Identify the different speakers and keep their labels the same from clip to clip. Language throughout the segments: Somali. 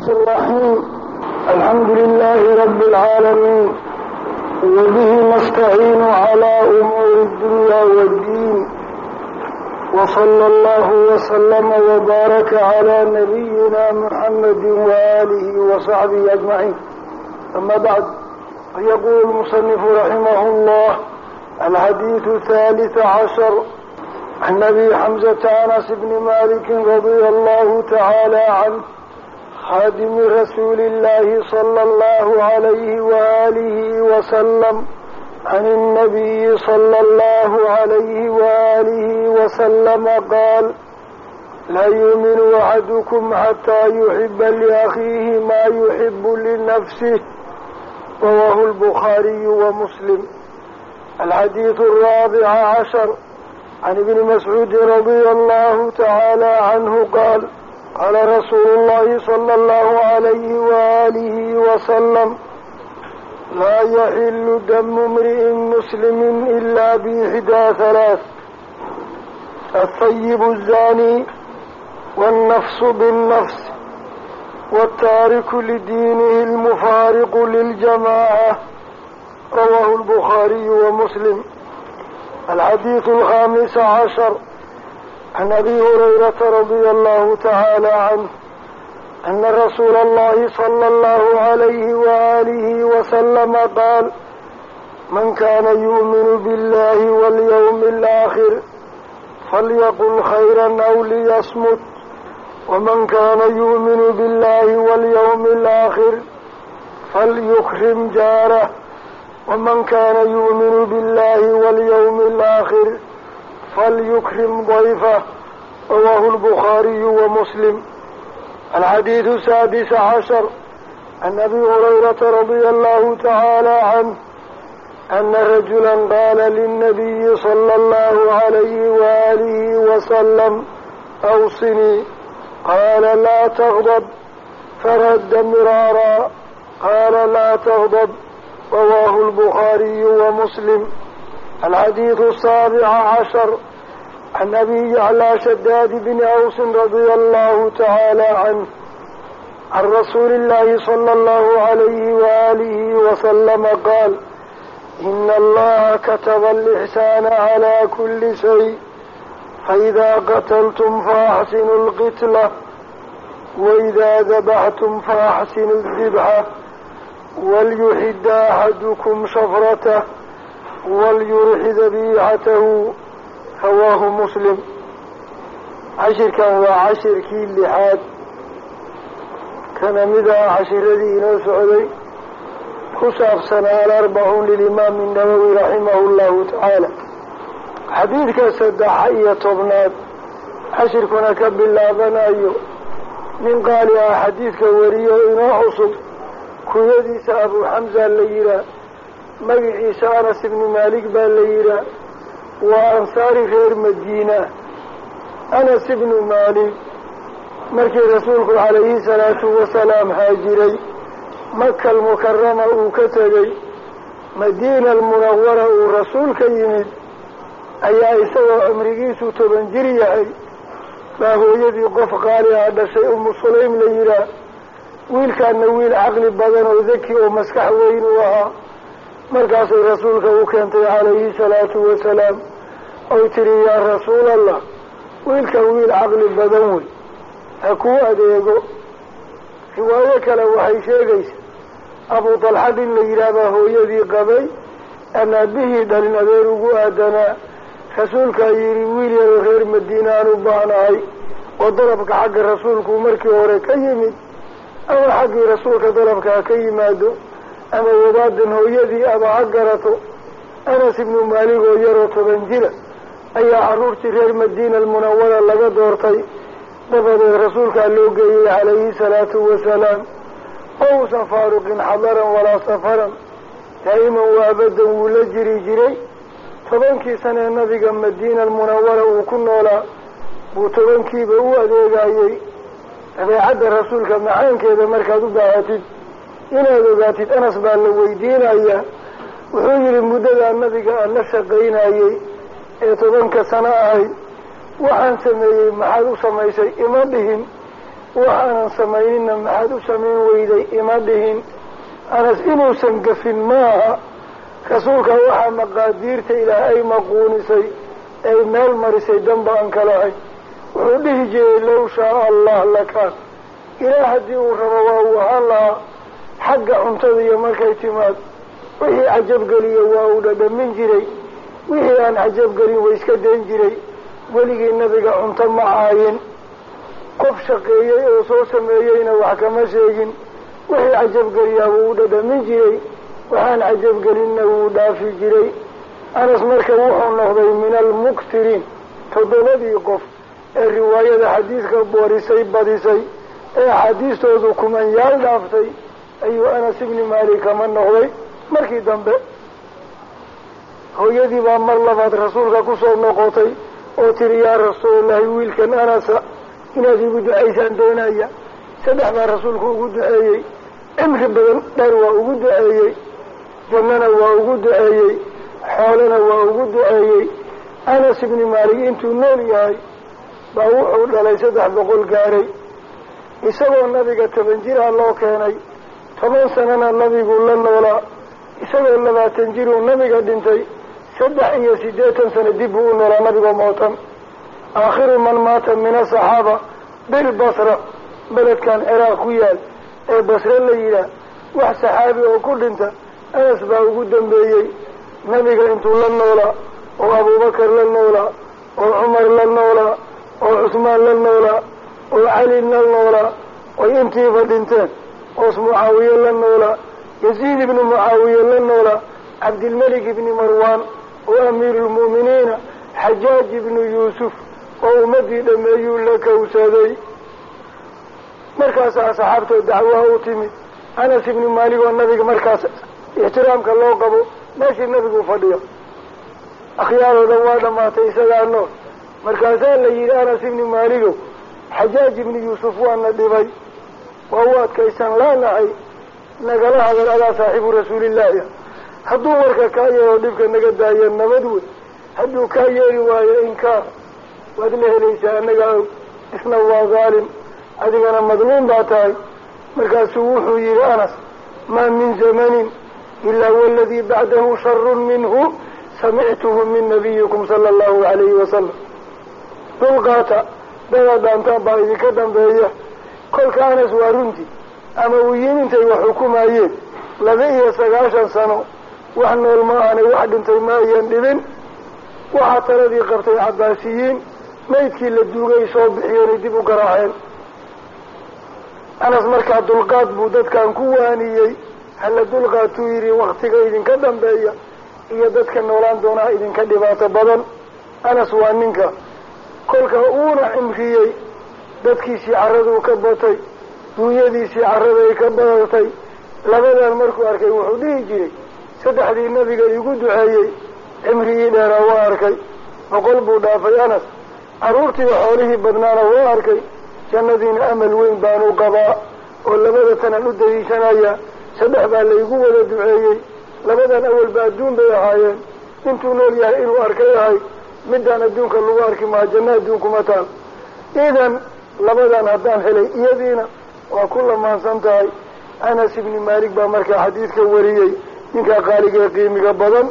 Speaker 1: الرحيم. الحمد لله رب العالمين، وبه نستعين على أمور الدنيا والدين، وصلى الله وسلم وبارك على نبينا محمد وآله وصحبه أجمعين. أما بعد، يقول المصنف رحمه الله: الحديث 13 عن أبي حمزة أنس بن مالك رضي الله تعالى عنه خادم رسول الله صلى الله عليه وآله وسلم عن النبي صلى الله عليه وآله وسلم قال: لا يؤمن أحدكم حتى يحب لأخيه ما يحب لنفسه. رواه البخاري ومسلم. الحديث 14 عن ابن مسعود رضي الله تعالى عنه قال: قال رسول الله صلى الله عليه وآله وسلم: لا يحل دم امرئ مسلم إلا بإحدى ثلاث: الطيب الزاني، والنفس بالنفس، والتارك لدينه المفارق للجماعة. رواه البخاري ومسلم. الحديث 15 عن أبي هريرة رضي الله تعالى عنه أن رسول الله صلى الله عليه وآله وسلم قال: من كان يؤمن بالله واليوم الآخر فليقل خيرا أو ليصمت، ومن كان يؤمن بالله واليوم الآخر فليكرم جاره، ومن كان يؤمن بالله واليوم الآخر فليكرم ضيفه. رواه البخاري ومسلم. الحديث 16 عن أبي هريرة رضي الله تعالى عنه أن رجلا قال للنبي صلى الله عليه وآله وسلم: أوصني. قال: لا تغضب. فرد مرارا. قال: لا تغضب. رواه البخاري ومسلم. الحديث 17 عن أبي يعلى شداد بن أوس رضي الله تعالى عنه عن رسول الله صلى الله عليه وآله وسلم قال: إن الله كتب الإحسان على كل شيء، فإذا قتلتم فأحسنوا القتلة، وإذا ذبحتم فأحسنوا الذبحة، وليحد أحدكم شفرته، وليرح ذبيحته. رواه مسلم. cashirkan waa cashirkii 6 kana mid ah cashiradii inoo socday ku saabsanaa al-40 lilimaam an-Nawawi rahimahullahu tacaala. xadiidka 13 cashirkuna ka bilaabanayo nin qaali ah xadiidka wariyo inoo cusub, kuyadiisa Abu Hamza la yiraa, magaciisa Anas ibn Malik baa la yiraa, waa ansaari reer Madiina. Anas ibn Malik markii rasuulku calayhi salaatu wasalaam haajiray Makka al-Mukarrama uu ka tegay Madiina al-Munawwara uu rasuulka yimid, ayaa isagoo cumrigiisu 10 jir yahay baa hooyadii qof qaali ah dhashay Ummu Sulaym la yiraa. wiilkaana wiil caqli badan oo zaki oo maskax weyn u ahaa. markaasay rasuulka u keentay calayhi salaatu wasalaam oy tiri: yaa rasuul allah, wiilkan wiil caqli badan wey, ha kuu adeego. riwaayo kale waxay sheegaysa Abu Talxa in la yidhaahdaa hooyadii qabay, aan aabihii dhalin adeer ugu aadanaa. rasuulkaa yidhi: wiil yaroo reer Madiina aan u baahnahay, oo dalabka xagga rasuulku markii hore ka yimid, ama xaggii rasuulka dalabkaa ka yimaado, ama wadaadan hooyadii aba ha garato. Anas ibnu Maalik oo yaroo 10 jira ayaa carruurtii reer Madiina al-Munawwara laga doortay. dabadeed rasuulkaa loo geeyey calayhi salaatu wasalaam, oo uusan faaruqin xadaran walaa safaran, daa'iman waa abadan wuu la jiri jiray. 10kii sanee nabiga Madiina al-Munawwara uu ku noolaa buu 10kiiba u adeegayey. dabeecadda rasuulka macaankeeda markaad u baahatid inaad ogaatid, Anas baa la weydiinayaa. wuxuu yidhi: muddadaa nabiga aan la shaqaynayey ee 10 sano ahayd waxaan sameeyey maxaad u samaysay ima dhihin, waxaanan samaynina maxaad u samayn weyday ima dhihin. anas inuusan gafin maaha, rasuulka waxaa maqaadiirta ilaahay maquunisay ay meel marisay danba aan ka lahayn. wuxuu dhihi jiray low shaa allah lakaan, ilaah haddii uu rabo waa uu ahaan lahaa. xagga cuntada iyo markay timaad wixii cajabgeliya waa uu dhadhamin jiray, wixii aan cajabgelin way iska dayn jiray. weligii nabiga cunto ma caayin, qof shaqeeyey oo soo sameeyeyna wax kama sheegin. wixii cajabgeliyaa wuu dhadhamin jiray, waxaan cajabgelinna wuu dhaafi jiray. anas marka wuxuu noqday min almuktiriin, 7 qof ee riwaayada xadiidka warisay badisay ee axaadiistoodu kumanyaal dhaaftay ayuu anas ibni maalik kama noqday. markii dambe hooyadii baa mar labaad rasuulka kusoo noqotay oo tiri yaa rasuulallahi wiilkan anasa inaad igu ducaysaan doonaya. 3 baa rasuulku ugu duceeyey, cimri badan dheer waa ugu duceeyey, jannana waa ugu duceeyey, xoolana waa ugu duceeyey. anas ibni maalik intuu nool yahay baa wuxuu dhalay 300 gaaray. isagoo nabiga 10 jira loo keenay, 10 sanana nabigu la noolaa. isagoo 20 jiruu nabiga dhintay, 83 sano dib buu u noolaa nabigoo mootan. aakhiru man maata min asaxaaba bilbasra, beledkan ciraaq ku yaal ee basre la yidhaah, wax saxaabi oo ku dhinta anas baa ugu dambeeyey. nabiga intuu la noolaa oo abubakar la noolaa oo cumar la noolaa oo cusmaan la noolaa oo cali la noolaa oy intiiba dhinteen, oos mucaawiye la noolaa, yaziid ibnu mucaawiye la noolaa, cabdilmelik ibni marwaan oo amiiruulmu'miniina, xajaaj ibnu yuusuf oo ummadii dhameeyuu la kawsaday. markaasaa saxaabtood dacwaha u timid. anas ibni maalik oo nabiga markaas ixtiraamka loo qabo meeshii nabigu fadhiyo, akhyaaroo dhan waa dhamaatay, isagaa nool. markaasaa la yidhi anas ibni maaligow, xajaaj ibni yuusuf waana dhibay, waa u adkaysan laanahay, nagala hadal, adaa saaxiibu rasuulillaahi. hadduu warka kaa yeelo dhibka naga daaya nabad wey, hadduu kaa yeeli waayo inkaar waad la helaysaa, annaga og. isna waa dhaalim, adigana madluum baa tahay. markaasuu wuxuu yidhi anas, maa min zamanin ilaa waladii bacdahu sharun minhu samictuhu min nabiyikum sala allahu calayhi wasalam. dulqaata, dada dhaantaan baa idinka dambeeya. kolka anas waa runtii, ama uyimintay wax xukumayeen 29 sano, wax nool ma aanay, wax dhintay ma ayan dhibin. waxaa taladii qabtay cabbaasiyiin, maydkii la duugay soo bixiyeenay dib u garaaceen. anas markaa dulqaad buu dadkan ku waaniyey, hala dulqaatuu yidhi, waktiga idinka dambeeya iyo dadka noolaan doonaa idinka dhibaato badan. anas waa ninka kolka uuna cimriyey, dadkiisii carraduu ka batay, duunyadiisii carraday ka badatay. labadan markuu arkay wuxuu dhihi jiray, 3dii nabiga igu duceeyey cimrigii dheeraa waa arkay, 100 buu dhaafay anas. carruurtii xoolihii badnaana waa arkay, jannadiina amal weyn baanu qabaa oo 2 tanan u daliishanaya. 3 baa laygu wada duceeyey, 2dan awalba adduun bay ahaayeen, intuu nool yahay inuu arkay yahay. midaan adduunka lagu arki maa, janno adduunkuma taal. idan 2dan haddaan helay iyadiina waa ku lamaansan tahay. anas ibni maalik baa markaa xadiidka wariyey, ninkaa qaaligee qiimiga badan.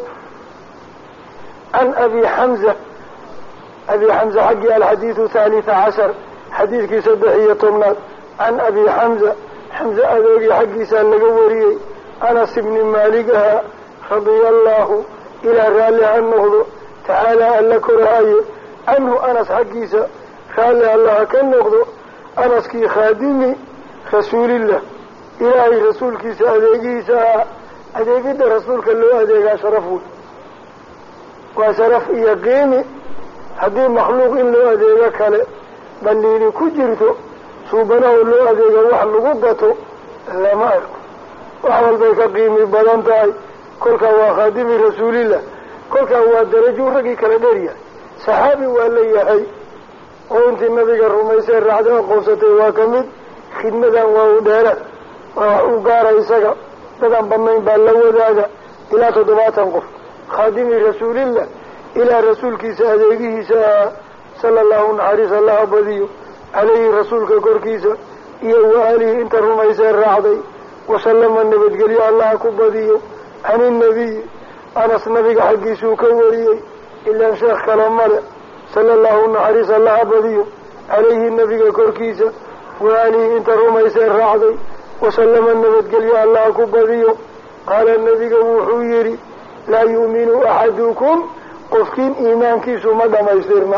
Speaker 1: can abi xamza xaggii alxadiidu 13 xadiidkii 13. can abi xamza adoogii xaggiisaa laga wariyey, anas ibni maalik ahaa, radia allaahu ilaa raalli ha noqdo, tacaalaa alla koraaye, canhu anas xaggiisa raalli allaha ka noqdo. anaskii khaadimi rasuulillah, ilaahay rasuulkiisa adeegihiisa ahaa. adeegidda rasuulka loo adeegaa sharaf wey, waa sharaf iyo qiimi. haddii makhluuq in loo adeego kale balliini ku jirto, suubanaho loo adeega wax lagu gato lama arko. wax walbay ka qiimi badan tahay. kolkaa waa khaadimi rasuulillah, kolkaa waa darajuu raggii kala dheryahay. saxaabi waa la yahay oo intii nabiga rumaysay raacda aqoonsatay waa ka mid. khidmadan waa u dheera, waa wax u gaara isaga, dadaan badnayn baa la wadaaga. ilaa 70 qof khaadimi rasuulillah, ilaa rasuulkiisa adeegihiisa sala allahu naxariis allaha badiyo calayhi rasuulka korkiisa iyo waalihi inta rumaysay raacday wasallama nabadgelyo allaha ku badiyo can innabiyi anas nabiga xaggiisuu ka wariyey ilaan sheekh kale male sala allahu naxariis allaha badiyo calayhi nabiga korkiisa waalihi inta rumaysay raacday wasallama nabadgelyo allaha ku badiyo qaala nabiga wuxuu yidhi laa yu'minu axadukum qofkiin iimaankiisu ma dhamaystirna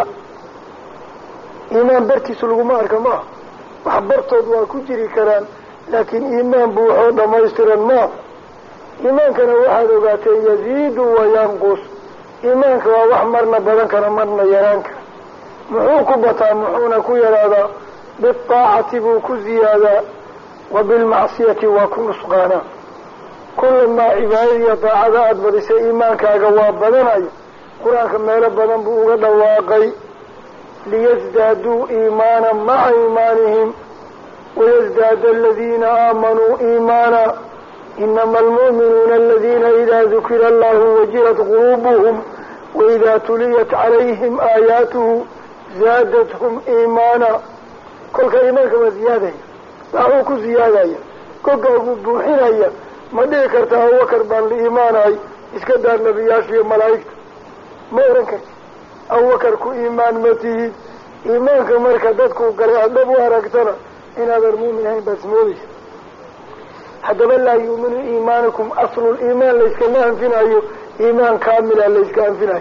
Speaker 1: iimaan bartiisu laguma arka maaha wax bartood waa ku jiri karaan laakiin iimaan buuxoo dhamaystiran maaha iimaankana waxaad ogaatee yaziidu wayanqus iimaanka waa wax marna badan kara marna yaraan kara muxuu ku bataa muxuuna ku yaraadaa biaacati buu ku ziyaadaa wa bilmacsiyati waa ku nusqaanaa kulamaa cibaadadiiyo daacada aada badisay iimaankaaga waa badanayo qur-aanka meelo badan buu uga dhawaaqay liyasdaaduu iimaana maca iimaanihim wayasdaada aladiina aamanuu iimaana inama almu'minuuna aladiina idaa dukira allahu wajilat quluubuhum waidaa tuliyat calayhim aayaatuhu zaadathum iimaana kolka iimaanka waa ziyaadaya waxuu ku ziyaadaya kogaaguu buuxinaya ma dhici karta abubakar baan la iimaanahay iska daar nebiyaasha iyo malaa'igta ma oran karti abubakar ku iimaan ma tihid iimaanka marka dadku galay aad dhab u aragtana inaadan muumin ahayn baad ismoodaysa haddaba laa yuuminu iimaanukum asluliimaan layskama anfinayo iimaan kaamila layska anfinayo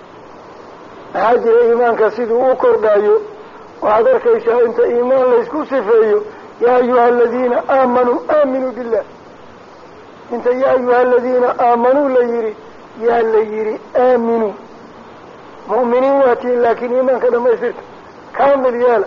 Speaker 1: maxaa jira iimaanka siduu u kordhayo waxaad arkaysaa inta iimaan laysku sifeeyo yaa ayuha aladiina aamanuu aaminuu billah inta yaa ayuha aladiina aamanuu la yidhi yaa la yidhi aaminuu mu'miniin waatiin laakiin iimaanka dhamaystirta kaamil yeela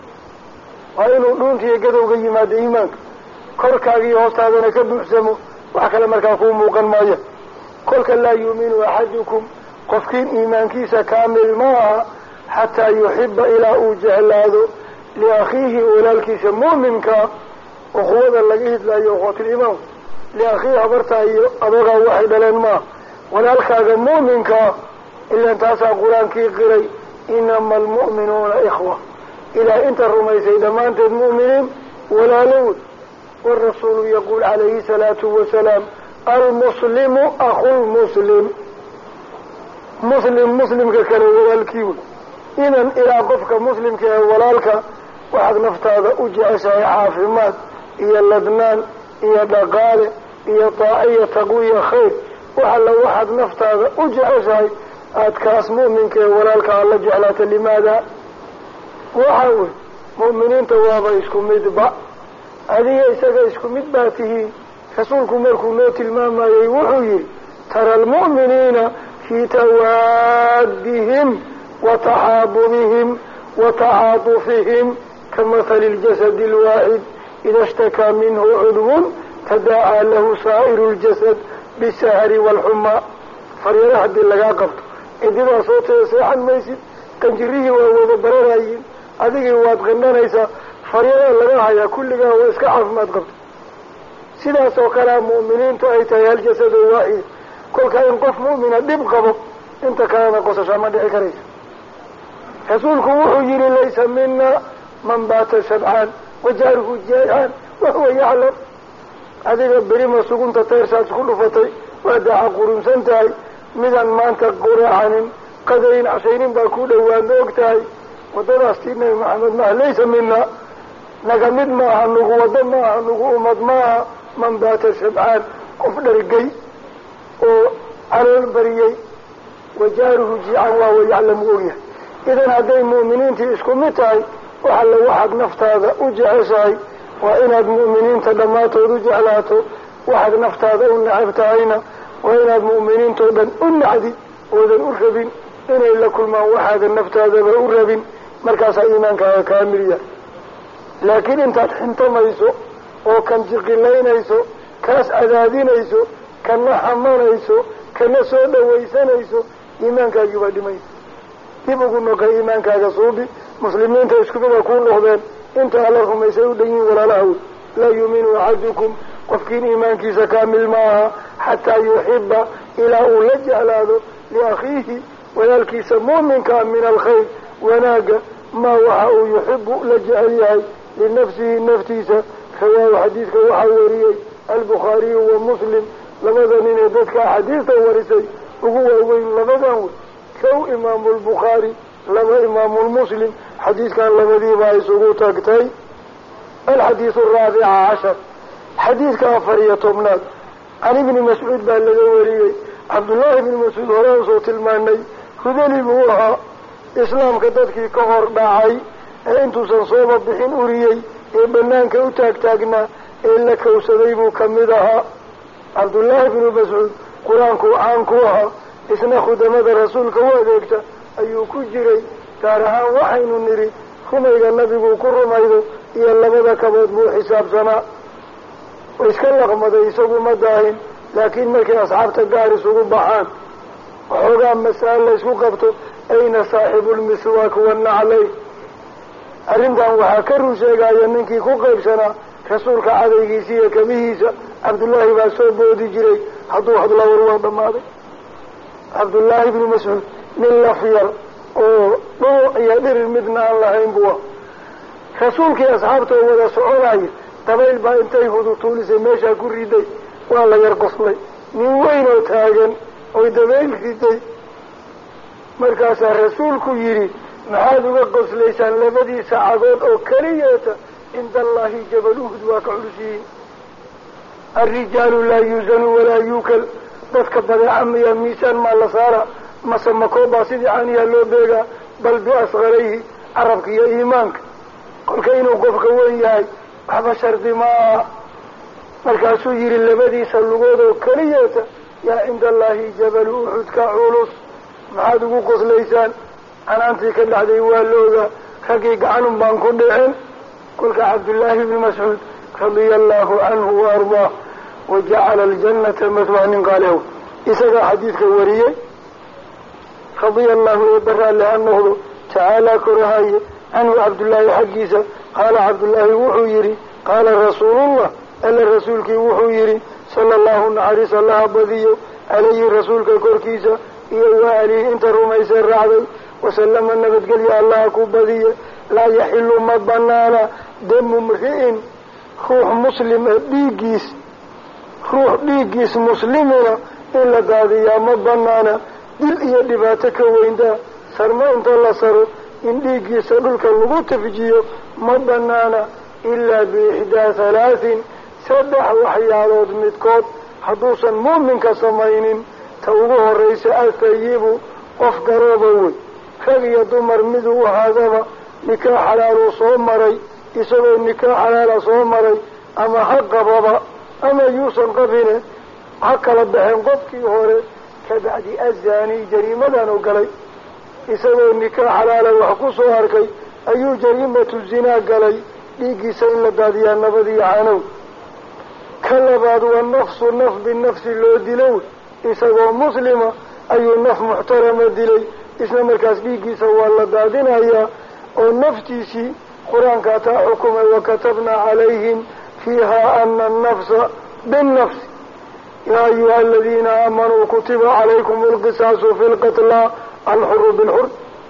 Speaker 1: waa inuu dhuuntiiyo gadowga yimaado iimaanka korkaaga iyo hoostaadana ka buuxsamo wax kale markaa kuu muuqan maayo kolka laa yuuminu axadukum qofkiin iimaankiisa kaamil ma aha xataa yuxiba ilaa uu jeclaado liakhiihi walaalkiisa mu'minkaa ukhuwada laga hidlaayo ukhwatiliimaan liakhiihi habartaa iyo adogaa waxay dhaleen maaha walaalkaaga mu'minkaa ilaan taasaa qur-aankii qiray inama almu'minuuna ikhwa ilaa inta rumaysay dhammaanteed mu'miniin walaalowd والرسول يقول عليه الصلاة والسلام المسلم أخو المسلم مسلم ككل والكيول إذا إلى قفك مسلم كولالك واحد نفتاذا أجعسها عافمات إيا اللبنان إيا دقالة إيا طاعية تقوية خير وحل واحد نفتاذا أجعسها أتكاس مؤمن كولالك الله جعلات لماذا وحاول مؤمنين توابا يسكم مدبع adiga isaga isku mid baa tihiin rasuulku markuu noo tilmaamayey wuxuu yihi tara almu'miniina fii tawaadihim wa taxaabubihim wa tacaatufihim kamahali اljasadi اlwaaxid ida ishtakaa minhu cudwun tadaacaa lahu saa'iru اljasad bisahri waalxumaa faryada haddii lagaa qabto cididaa soo tee seexan maysid qanjirihii waa wada bararayin adigii waad qandhanaysaa faryada laga hayaa kulligaa waa iska caafimaad qabta sidaas oo kalea mu'miniintu ay tahay hal jasad oo waaxid kolka in qof mu'mina dhib qabo inta kalena qosashaa ma dhici karaysa rasuulku wuxuu yihi laysa mina man baata shabcaan wajaaruhu jaaycaan wahuwa yaclam adiga berima sugunta teersaad isku dhufatay waa daaca qurunsan tahay midaan maanta quraacanin qadayn cashaynin baa ku dhawaadna og tahay wadadaastii nabi maxamed maaha laysa mina naga mid maaha nagu wado maaha nagu ummad maaha man baata shabcaan qof dhargay oo calool bariyey wajaaruhu jiican waawa yaclamu ogyahay idan hadday mu'miniintii isku mid tahay waxalla waxaad naftaada u jeceshahay waa inaad mu'miniinta dhammaantood u jeclaato waxaad naftaada u necab tahayna waa inaad mu'miniintoo dhan u nacdid oodan u rabin inay la kulmaan waxaadan naftaadaba u rabin markaasaa iimaankaaga kaamil yahay laakiin intaad xintamayso oo kan jiqilaynayso kaas cadaadinayso kana xamanayso kana soo dhawaysanayso iimaankaagii baa dhimaysa dib ugu noqay iimaankaaga suubi muslimiinta isku mida kuu noqdeen inta alla rumaysay u dhan yihin walaalaha wey laa yuuminu axadukum qofkiin iimaankiisa kaamil maaha xataa yuxiba ilaa uu la jeclaado liakhiihi walaalkiisa muuminkaa min alkhayr wanaaga maa waxa uu yuxibu la jecel yahay linafsihi naftiisa rawaahu xadiidka waxaa wariyey albukhaariyu wa muslim labada nin ee dadka axaadiista warisay ugu waaweyn labadan wey kow imaamu lbukhaari laba imaamu lmuslim xadiidkan labadiibaa isugu tagtay alxadiidu araabica cashar xadiidka 14 can ibni mascuud baa laga wariyey cabdullaahi ibni mascuud hore usoo tilmaanay hudali buu ahaa islaamka dadkii ka hor dhacay ee intuusan sooba bixin uriyey ee banaanka u taagtaagnaa ee la kawsaday buu kamid ahaa cabdullaahi ibnu mascuud qur-aankuu caan ku ahaa isna khudamada rasuulka u adeegta ayuu ku jiray gaar ahaan waxaynu nidhi rumayga nabiguu ku rumaydo iyo labada kabood buu xisaabsanaa way iska laqmaday isagu ma daahin laakiin markay asxaabta gaar isugu baxaan waxoogaa masaal la isku qabto ayna saaxibulmiswaak wanaclay arrintan waxaa ka run sheegaya ninkii ku qaybsanaa rasuulka cadaygiisa iyo kabihiisa cabdullaahi baa soo boodi jiray hadduu hadla war waa dhammaaday cabdullaahi ibnu mascuud nin lafyar oo dhuuc iyo dhirir midna aan lahayn bua rasuulkii asxaabta oo wada soconaya dabayl baa intay hudutuulisay meeshaa ku riday waa la yar qoslay nin weyn oo taagan oy dabayl riday markaasaa rasuulku yidhi maxaad uga qoslaysaan labadiisa cagood oo keliyeeta cinda allaahi jabal uhud waa ka culus yihiin alrijaalu laa yuusanu walaa yuukal dadka badeeca miya miisaan maa la saara mase makoobaa sidii caaniyaa loo beegaa bal biasqarayhi carabka iyo iimaanka kolka inuu qofka weyn yahay waxba shardi ma aha markaasuu yidhi labadiisa lugood oo keliyeeta yaa cinda allaahi jabalu uxud ka culus maxaad ugu qoslaysaan canaantii ka dhacday waa loogaa raggii gacanun baan ku dhicin kolka cabdullaahi ibni mascuud radia allahu canhu wa ardaah wajacala aljannata mathwaa nin qaalew isagaa xadiidka wariyey radia allahu ee baraalle ha noqdo tacaalaa korahaye canhu cabdullaahi xaggiisa qaala cabdullaahi wuxuu yidhi qaala rasuulullah alla rasuulkii wuxuu yidhi sala allahu naxariis allaha badiyo calayhi rasuulka korkiisa iyo waalihi inta rumaysay raacday wasalama nabadgelya allaha ku badiye laa yaxilu ma banaana damu mri'in ruux muslima ruux dhiiggiis muslimina in la daadiyaa ma banaana dil iyo dhibaato ka weyndaa sarmo inta la saro in dhiiggiisa dhulka lagu tafjiyo ma banaana ilaa biixdaa 3 saddex waxyaalood midkood hadduusan muuminka samaynin ta ugu horraysa altayibu qof garooba wey rag iyo dumar miduu ahaadaba nikaax xalaaluu soo maray isagoo nikaax xalaala soo maray ama ha qababa ama yuusan qabine ha kala baxeen qofkii hore kabacdi azaani jariimadan u galay isagoo nikaax xalaala wax ku soo arkay ayuu jariimatu zinaa galay dhiiggiisa in la daadiyaa nabadiyo canow ka labaad waa nafsu naf binafsi loo dilow isagoo muslima ayuu naf muxtarama dilay isla markaas dhiiggiisa waa la daadinayaa oo naftiisii qur-aankaa taa xukumay wakatabnaa calayhim fiiha ana annafsa binnafsi yaa ayuha aladiina aamanuu kutiba calaykum alqisaasu fi lqatlaa alxuru bilxur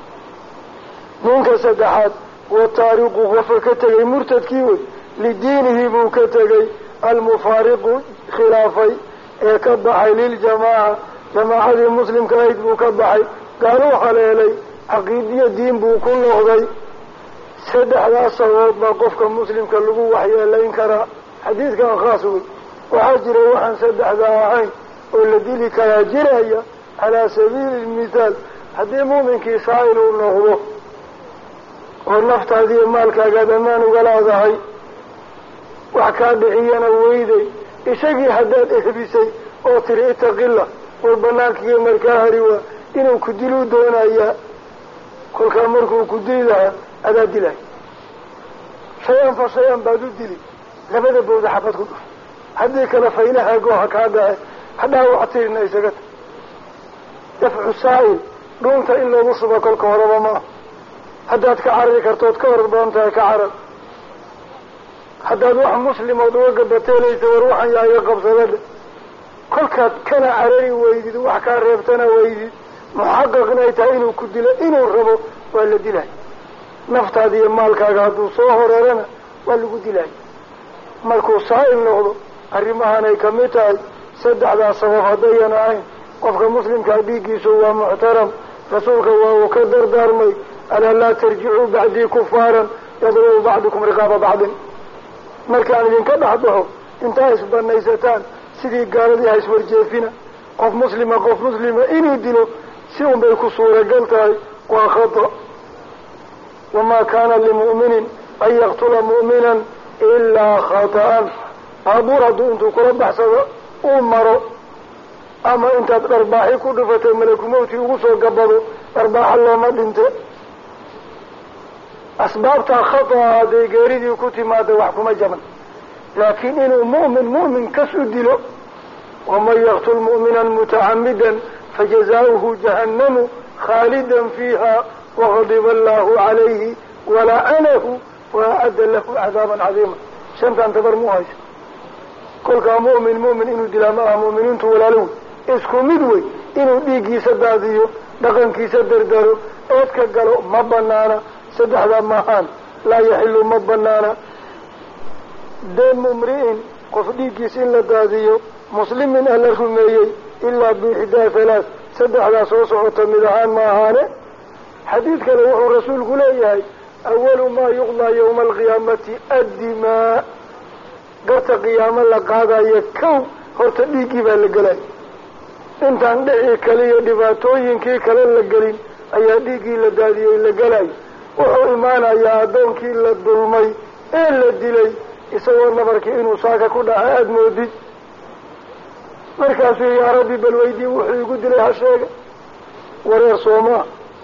Speaker 1: ninka saddexaad wataariqu qofka ka tegay murtadkii wey lidiinihi buu ka tegay almufaariqu khilaafay ee ka baxay liljamaaca jamaacadii muslimka ahayd buu ka baxay gaaluu haleelay caqiidiyo diin buu ku noqday saddexdaas sababood baa qofka muslimka lagu waxyeelayn karaa xadiidkan khaas wey waxaa jira waxaan saddexdaa ahayn oo la dili karaa jiraya calaa sabiili lmithaal haddii muuminkii saa'il uu noqdo oo naftaadiiyo maalkaagaad ammaan uga leedahay wax kaa dhiciyana weyday isagii haddaad ehbisay oo tiri itaqilla war banaankiiyo markaa hari waa inuu ku diluu doonayaa kolkaa markuu ku dili lahaa adaa dilay shay-an fa shay-an baad u dili labada bowda xabad ku dhuf haddii kale faylahaago ha kaa dhace hadhaawac tirina isaga ta dafcu saa'il dhuunta in loogu suba kolka horeba maaha haddaad ka carari kartood ka orad badan tahay ka carar haddaad wax muslimood uga gabateelaysa war waxaan yaaga qabsadadhe kolkaad kana carari weydid wax kaa reebtana weydid muxaqaq inay tahay inuu ku dilo inuu rabo waa la dilay naftaada iyo maalkaaga hadduu soo horeerana waa lagu dilay markuu saa'il noqdo arrimahanay ka mid tahay saddexdaas sabab haddayan ahayn qofka muslimkaa dhiiggiisu waa muxtaram rasuulka waa uu ka dardaarmay alaa laa tarjicuu bacdii kufaaran yadribu bacdukum riqaaba bacdin markaan idinka dhex baxo intaa isbanaysataan sidii gaaladii ha iswarjeefina qof muslima inuu dilo si unbay ku suuragal tahay waa khata wamaa kaana limu'minin an yaqtula mu'minan ilaa khata'an baabuur hadduu intuu kula baxsado uu maro ama intaad dharbaaxi ku dhufatay malakumowtii ugu soo gabado dharbaaxa looma dhinte asbaabtaa khata'a hadday geeridii ku timaada wax kuma jaban laakiin inuu mu'min kas u dilo waman yaqtul mu'minan mutacamidan fajazaauhu jahannamu khaalidan fiiha waqadiba allahu calayhi wala'anahu waacadda lahu cadaaban cadiima shantaan tabar mu haysa kolkaa mu'min inuu dilaa ma aha mu'miniintu walaalo wey isku mid wey inuu dhiiggiisa daadiyo dhaqankiisa dardaro eedka galo ma banaana saddexdaa maahaan laa yaxilu ma banaana damu mri'in qof dhiiggiisa in la daadiyo muslimin ah la rumeeyey ilaa biixdaa halaat saddexdaas soo socota mid ahaan ma ahaane xadiid kale wuxuu rasuulku leeyahay awalu maa yuqdaa yawma alqiyaamati addimaa garta qiyaamo la qaadayo kow horta dhiiggii baa la gelay intaan dhicii kale iyo dhibaatooyinkii kale la gelin ayaa dhiiggii la daadiyey la gelayo wuxuu imaanayaa addoonkii la dulmay ee la dilay isagoo nabarkii inuu saaka ku dhaca aada moodid markaasuu yaa rabbi bal weydii wuxuu igu dilay ha sheega wareer soomaa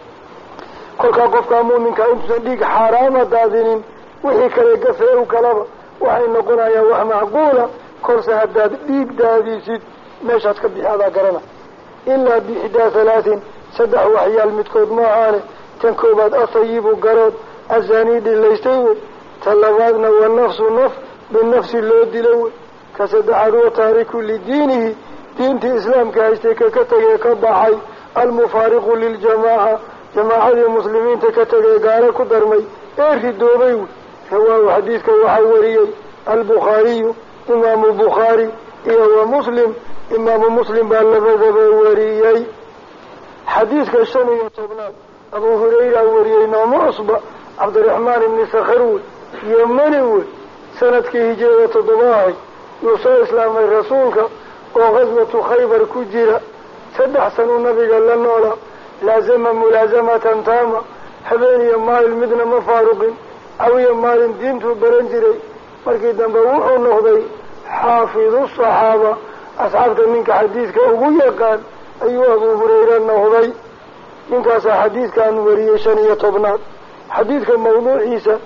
Speaker 1: kolkaa qofkaa muuminkaa intuusan dhiig xaaraama daadinin wixii kale gafee u kalaba waxay noqonayaan wax macquula kolse haddaad dhiig daadisid meeshaad ka bixi adaa garana ilaa biixdaa halaatin saddex waxyaal midkood ma ahaane tan koobaad asayibu garood azaanii dhilaystay wey ta labaadna wanafsu naf binafsi loo dilo wey ka saddexaad wa taariku lidiinihi diintii islaamka haystay ka tegee ka baxay almufaariqu liljamaaca jamaacadii muslimiinta ka tegee gaalo ku darmay ee ridoobay wey rawaahu xadiidka waxaa wariyey albukhaariyu imaamu bukhaari iyo wa muslim imaamu muslim baa labadaba wariyey xadiidka 15 abuu hurayra wariyey noomu cusba cabdiraxmaan ibni sakhar wey yemani wey sanadkii hijrada 7 ahay yuu soo islaamay rasuulka oo qaswatu khaybar ku jira 3 sano nabiga la noola laazama mulaasamatan taama habeen iyo maalin midna ma faaruqin awiya maalin diintuu baran jiray markii dambe wuxuu noqday xaafidu saxaaba asxaabta ninka xadiidka ugu yaqaan ayuu abuu hurayra noqday ninkaasaa xadiidkaan wariyey 15 xadiidka mawduuciisa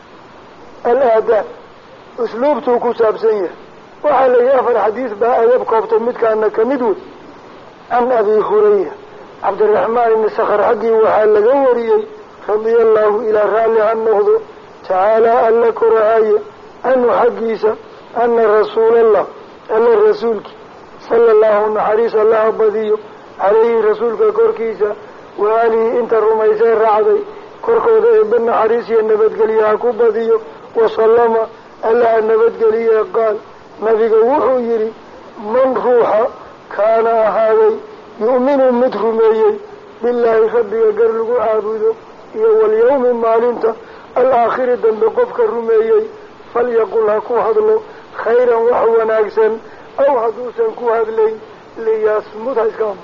Speaker 1: al-aadaab usluubtuu ku saabsan yahay waxaa la yihi 4 xadiis baa adab koobtay midkaana kamid wey can abi hurayra cabdiraxmaan ibni sakhar xaggii waxaa laga wariyey radia allahu ilaa raalli ha noqdo tacaalaa alla korahaye anhu xaggiisa ana rasuulallah alla rasuulkii sala allahu naxariis allaha badiyo calayhi rasuulka korkiisa wa aalihi inta rumaysay raacday korkooda eebba naxariis iyo nabadgelye ha ku badiyo wasallama allaha nabadgeliye qaal nabiga wuxuu yidhi man ruuxa kaana ahaaday yu'minu mid rumeeyey billaahi rabbiga gar lagu caabudo iyo walyawmi maalinta alaakhiri dambe qofka rumeeyey falyaqul ha ku hadlo khayran wax wanaagsan aw hadduusan ku hadlayn liyasmud ha iska amo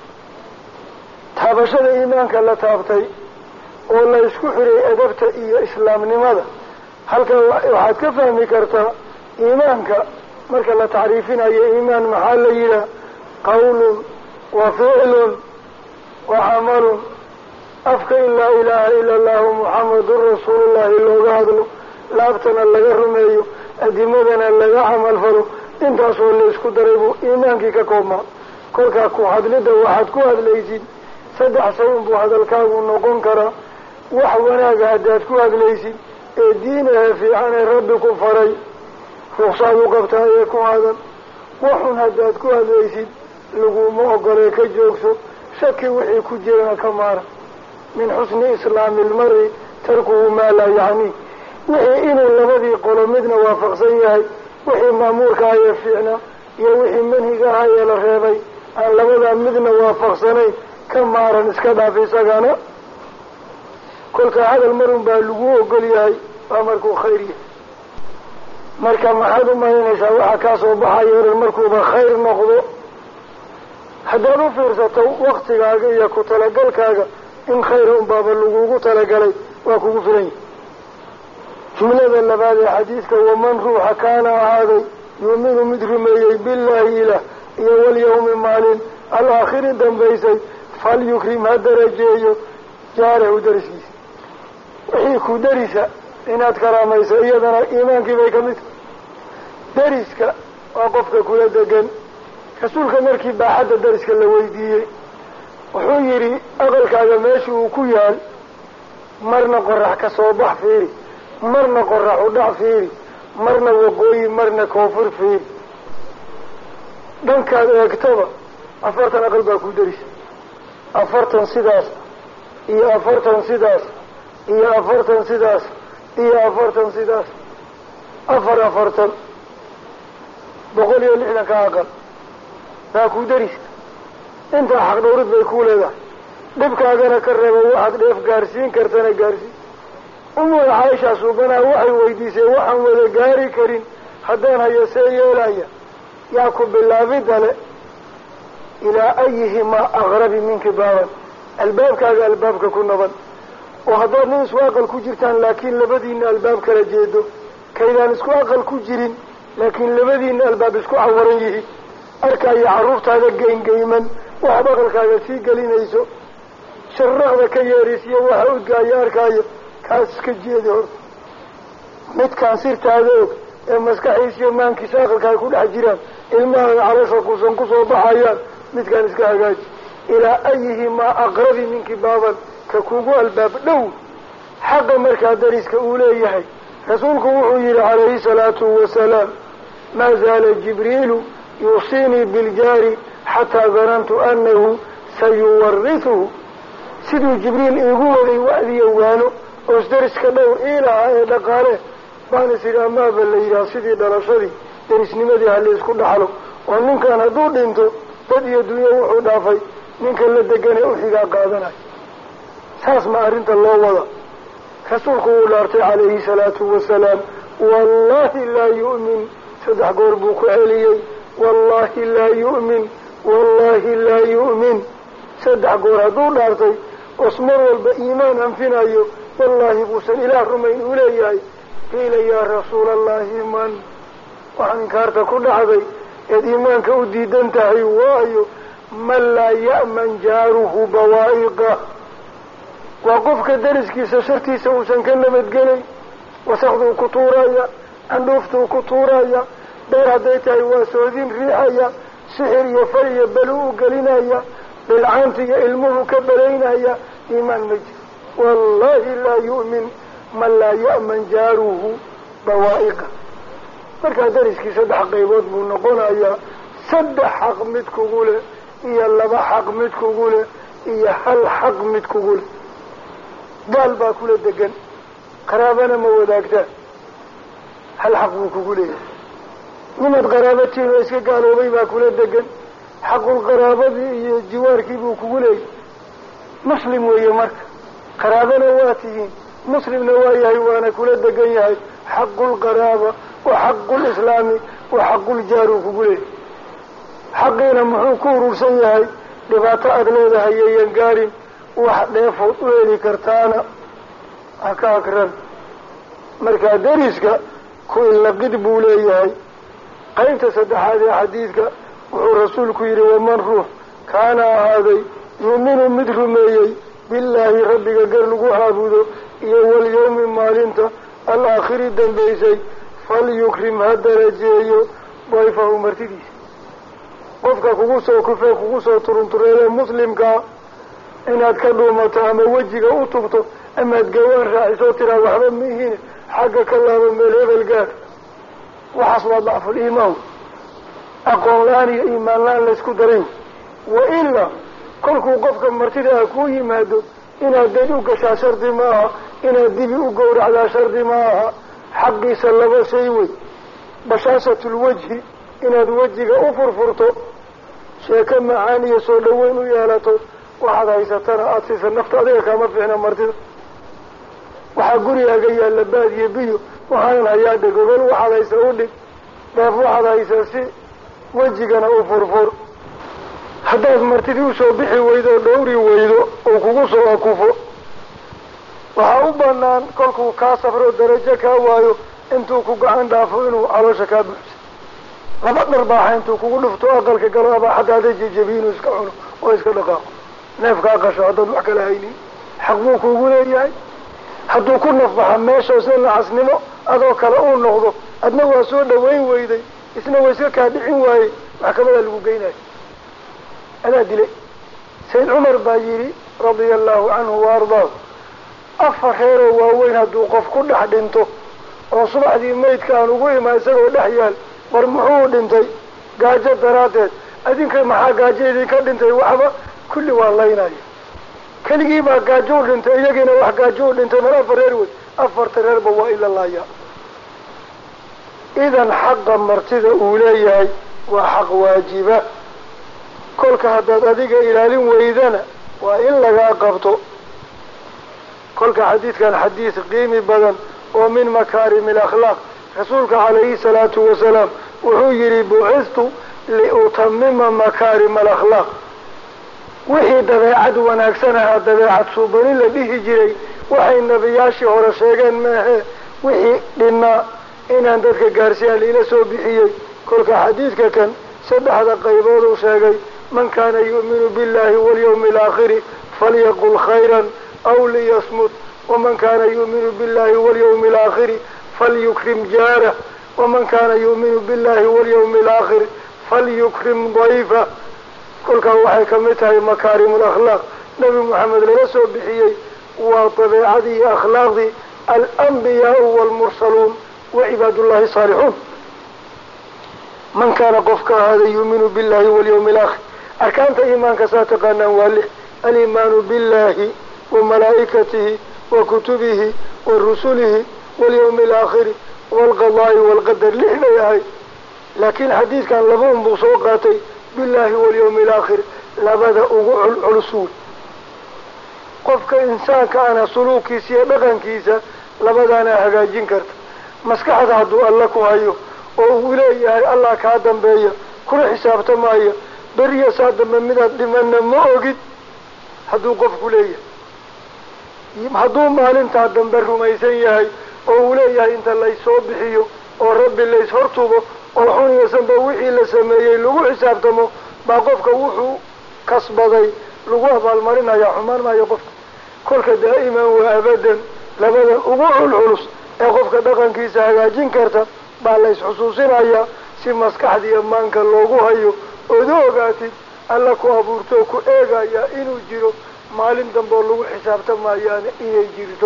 Speaker 1: taabashada iimaanka la taabtay oo la isku xiray adabta iyo islaamnimada halka waxaad ka fahmi kartaa iimaanka marka la tacriifinayo iimaan maxaa la yidhaah qawlun wa ficlun wa camalun afka in laa ilaaha ila allahu muxamadun rasuulullahi looga hadlo laabtana laga rumeeyo adimadana laga camal falo intaasoo la isku daray buu iimaankii ka koobmaa kolkaa ku hadlidda waxaad ku hadlaysid 3 shay unbuu hadalkaagu noqon karaa wax wanaaga haddaad ku hadlaysid ee diinaha fiican ee rabbi ku faray ruqsaad u qabtaa ee ku hadan waxun haddaad ku hadlaysid laguma ogolee ka joogso shaki wixii ku jirana ka maara min xusni islaami ilmari tarkuhu maa laa yacni wixii inuu labadii qolo midna waafaqsan yahay wixii maamuurka ahee fiicna iyo wixii manhiga aha ee la reebay aan labadaa midna waafaqsanayn ka maaran iska dhaaf isagana kolka hadal marun baa lagu ogol yahay waa markuu khayr yahay marka maxaad u malaynaysaa waxaa kaa soo baxayo oran markuuba khayr noqdo haddaad u fiirsato waktigaaga iyo ku talagalkaaga in khayra unbaaba lagugu talagalay waa kugu filan yahay jumlada labaad ee xadiidka waman ruuxa kaana ahaaday yuuminu mid rumeeyey billaahi ilaah iyo walyawmi maalin alaakhiri dambaysay falyukrim ha darajeeyo jaarahu dariskiisa wixii ku darisa inaad karaamayso iyadana iimaankii bay ka mid tahay dariska waa qofka kula degan rasuulka markii baaxadda dariska la weydiiyey wuxuu yidhi aqalkaaga meesha uu ku yaal marna qorax ka soo bax fiiri marna qorax u dhac fiiri marna waqooyi marna koonfur fiiri dhankaad eegtaba 40 aqal baa ku darisa 40 sidaas iyo 40 sidaas iyo 40 sidaas iyo 40 sidaas 40 160 ka aqal baa ku darisa intaa xaq dhowrid bay ku leedahay dhibkaagana ka reebo waxaad dheef gaarsiin kartana gaarsiin umul Caaisha suubanaa waxay weydiisay waxaan wada gaari karin haddaan hayo see yeelaya yaa ku bilaabida le ilaa ayihimaa aqrabi minki baaban albaabkaaga albaabka ku naban oo haddaad nin isku aqal ku jirtaan laakiin labadiina albaab kala jeedo kaydaan isku aqal ku jirin laakiin labadiina albaab isku cawaran yihiin arkaayo carruurtaada geengeyman waxaad aqalkaaga sii gelinayso sharaqda ka yeerisiyo waxa udgaayo arkaayo kaas iska jeedi hor midkaan sirtaada og ee maskaxiisiyo maankiisa aqalkaaga ku dhex jiraan ilmahaaga caloosha kuusan kusoo baxayaan midkaan iska hagaaji ilaa ayihimaa aqrabi minki baaban ka kugu albaab dhow xaqa markaa dariska uu leeyahay rasuulku wuxuu yihi calayhi salaatu wasalaam maa zaala jibriilu yuusiinii biljaari xataa danantu anahu sayuwarisuhu siduu jibriil iigu waday wa'diyo waano oos dariska dhowr iilahaa ee dhaqaale baan is idhi amaaba la yidhaha sidii dhalashadii darisnimadii halaysku dhaxlo oo ninkan hadduu dhinto dad iyo dunyo wuxuu dhaafay ninka la deganee uxigaa qaadanayo saas ma arrinta loo wada rasuulku wuu dhaartay calayhi salaatu wasalaam wallaahi laa yu'min 3 goor buu ku celiyey wallaahi laa yu'min wallaahi laa yu'min 3 goor hadduu dhaartay os mar walba iimaan anfinayo wallaahi buusan ilaah rumayn uu leeyahay qiila yaa rasuula allahi man waxaan inkaarta ku dhacday eed iimaanka u diidan tahay waayo man laa ya'man jaaruhu bawaa'iqa waa qofka dariskiisa shartiisa uusan ka nabadgelay wasakhduu ku tuuraya candhuuftuu ku tuuraya dheer hadday tahay waa soodin riixaya sixir iyo fal iyo belu u gelinaya bilcaanta iyo ilmuhu ka balaynaya iimaan ma jiro wallaahi laa yu'min man laa ya'man jaaruhu bawaa'iqa markaa dariskii 3 qaybood buu noqonayaa 3 xaq mid kugu leh iyo 2 xaq mid kugu leh iyo 1 xaq mid kugu leh gaal baa kula degan qaraabana ma wadaagtaan 1 xaq buu kugu leeyahay nimaad qaraabatiin oo iska gaaloobay baa kula degan xaqul qaraabadii iyo jiwaarkii buu kugu leeyahay muslim weeye marka qaraabana waa tihiin muslimna waa yahay waana kula degan yahay xaqul qaraaba wa xaqul islaami wa xaqul jaaru kugu leeyahay xaqiina muxuu ku urursan yahay dhibaato aad leedahay yayan gaarin wax dheefood u heli kartaana haka akran markaa dariska ku ilaqid buu leeyahay qaybta 3aad ee xadiidka wuxuu rasuulku yidhi waman ruux kaana ahaaday yuuminu mid rumeeyey billaahi rabbiga gar lagu caabudo iyo walyawmi maalinta alaakhiri dambaysay falyukrim ha darajeeyo dayfahu martidiisa qofka kugu soo kufee kugu soo turuntureelee muslimkaa inaad ka dhuumato ama wejiga u tubto amaad gawaan raacisoo tiraa waxba mihiin xagga ka laabo meel hebel gaar waxaas waa dacful iimaan aqoon la-aan iyo iimaan la-aan laysku daray wa ilaa kolkuu qofka martida ah kuu yimaado inaad dad u gashaa shardi ma aha inaad dibi u gowracdaa shardi maaha xaqiisa laba shay wey bashaashatulwajhi inaad wejiga u furfurto sheeko macaan iyo soo dhaweyn u yeelato waxaad haysatana aada siisa nafta adiga kaama fiicna martida waxaa gurigaaga yaalla baadiyo biyo waxaanan hayaadha gogol waxaad haysa u dhig dheef waxaad haysa si wejigana u furfur haddaad martidii usoo bixi weydo oo dhowri weydo uu kugu soo akufo waxaa u banaan kolkuu kaa safro darajo kaa waayo intuu ku gacan dhaafo inuu caloosha kaa buuxsa laba dharbaaxa intuu kugu dhufto aqalka galo abaa xataa hadday jejebiyo inuu iska cuno oo iska dhaqaaqo neefkaa qasho haddaad wax kala haynin xaq buu kuugu leeyahay hadduu ku nafbaxa meesha isla nacasnimo adoo kale uu noqdo adna waa soo dhaweyn weyday isna waa iska kaa dhicin waayey maxkamadaa lagu geynayo adaa dilay sayd cumar baa yidhi radia allahu canhu wa ardaahu afar reeroo waaweyn hadduu qof ku dhex dhinto oo subaxdii maydka aan ugu imaa isagoo dhex yaal war muxuu dhintay gaajo daraaddeed adinka maxaa gaajo idinka dhintay waxba kulli waa laynaya keligii baa gaajo u dhintay iyagiina wax gaajo u dhintay mar afar reer wey afarta reerba waa ila laaya idan xaqa martida uu leeyahay waa xaq waajiba kolka haddaad adiga ilaalin weydana waa in lagaa qabto kolka xadiidkan xadiis qiimi badan oo min makaarimi alakhlaaq rasuulka calayhi salaatu wasalaam wuxuu yidhi bucistu liutamima makaarima alakhlaaq wixii dabeecad wanaagsan ahaa dabeecad suubanin la dhihi jiray waxay nebiyaashii hore sheegeen maahe wixii dhinnaa inaan dadka gaarsiiya liila soo bixiyey kolka xadiidka kan saddexda qaybood uu sheegay man kaana yu'minu billahi walyawmi alaakhiri falyaqul khayran aw liyasmut waman kaana yu'minu billahi walyawmi alaakhiri falyukrim jaarah waman kaana yu'minu billahi walyawmi alaakhir falyukrim dayfa kolkaa waxay ka mid tahay makaarim alakhlaaq nabi moxamed laga soo bixiyey waa dabeecadii iyo akhlaaqdii alambiyaau waalmursaluun wa cibaadullahi saalixuun man kaana qofka ahaada yuuminu billahi walyawmi alaakhir arkaanta iimaanka saa taqaanaan waa lix aliimaanu billahi wa malaa'ikatihi wa kutubihi wa rusulihi walyawmi alaakhiri waalqadaa'i waalqadar lix bay ahay laakiin xadiidkan laba unbuu soo qaatay billahi walyawmi alaakhir labada ugu culculus wey qofka insaanka ana suluugkiisa iyo dhaqankiisa labadaana hagaajin karta maskaxda hadduu alla ku hayo oo uu leeyahay allah kaa dambeeya kuna xisaabtamaya beriya saa dambe midaad dhimana ma ogid hadduu qofku leeyahay hadduu maalintaa dambe rumaysan yahay oo uu leeyahay inta laysoo bixiyo oo rabbi lays hortubo oo xun iyo sanba wixii la sameeyey lagu xisaabtamo baa qofka wuxuu kasbaday lagu abaalmarinaya xumaan maayo qofka kolka daa'iman waa abadan labada ugu culculus ee qofka dhaqankiisa hagaajin karta baa lays xusuusinayaa si maskaxda iyo maanka loogu hayo ood ogaatid alla ku abuurtoo ku eegaya inuu jiro maalin damboo lagu xisaabtamayaana inay jirto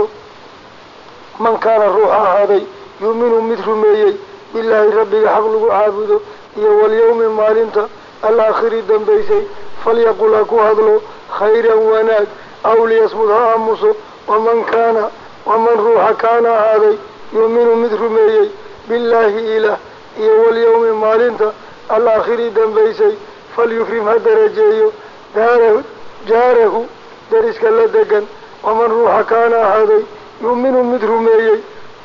Speaker 1: man kaana ruuxa ahaaday yuuminu mid rumeeyey bilaahi rabbiga xaq lagu caabudo iyo walyawmi maalinta alaakhiri dambaysay falyaqul ha ku hadlo khayran wanaag aw liyasmud ha aamuso waman ruuxa kaana ahaaday yuuminu mid rumeeyey billaahi ilaah iyo walyawmi maalinta alaakhiri dambaysay falyukrim ha darajeeyo jaarahu dariska la degan waman ruuxa kaana ahaaday yuuminu mid rumeeyey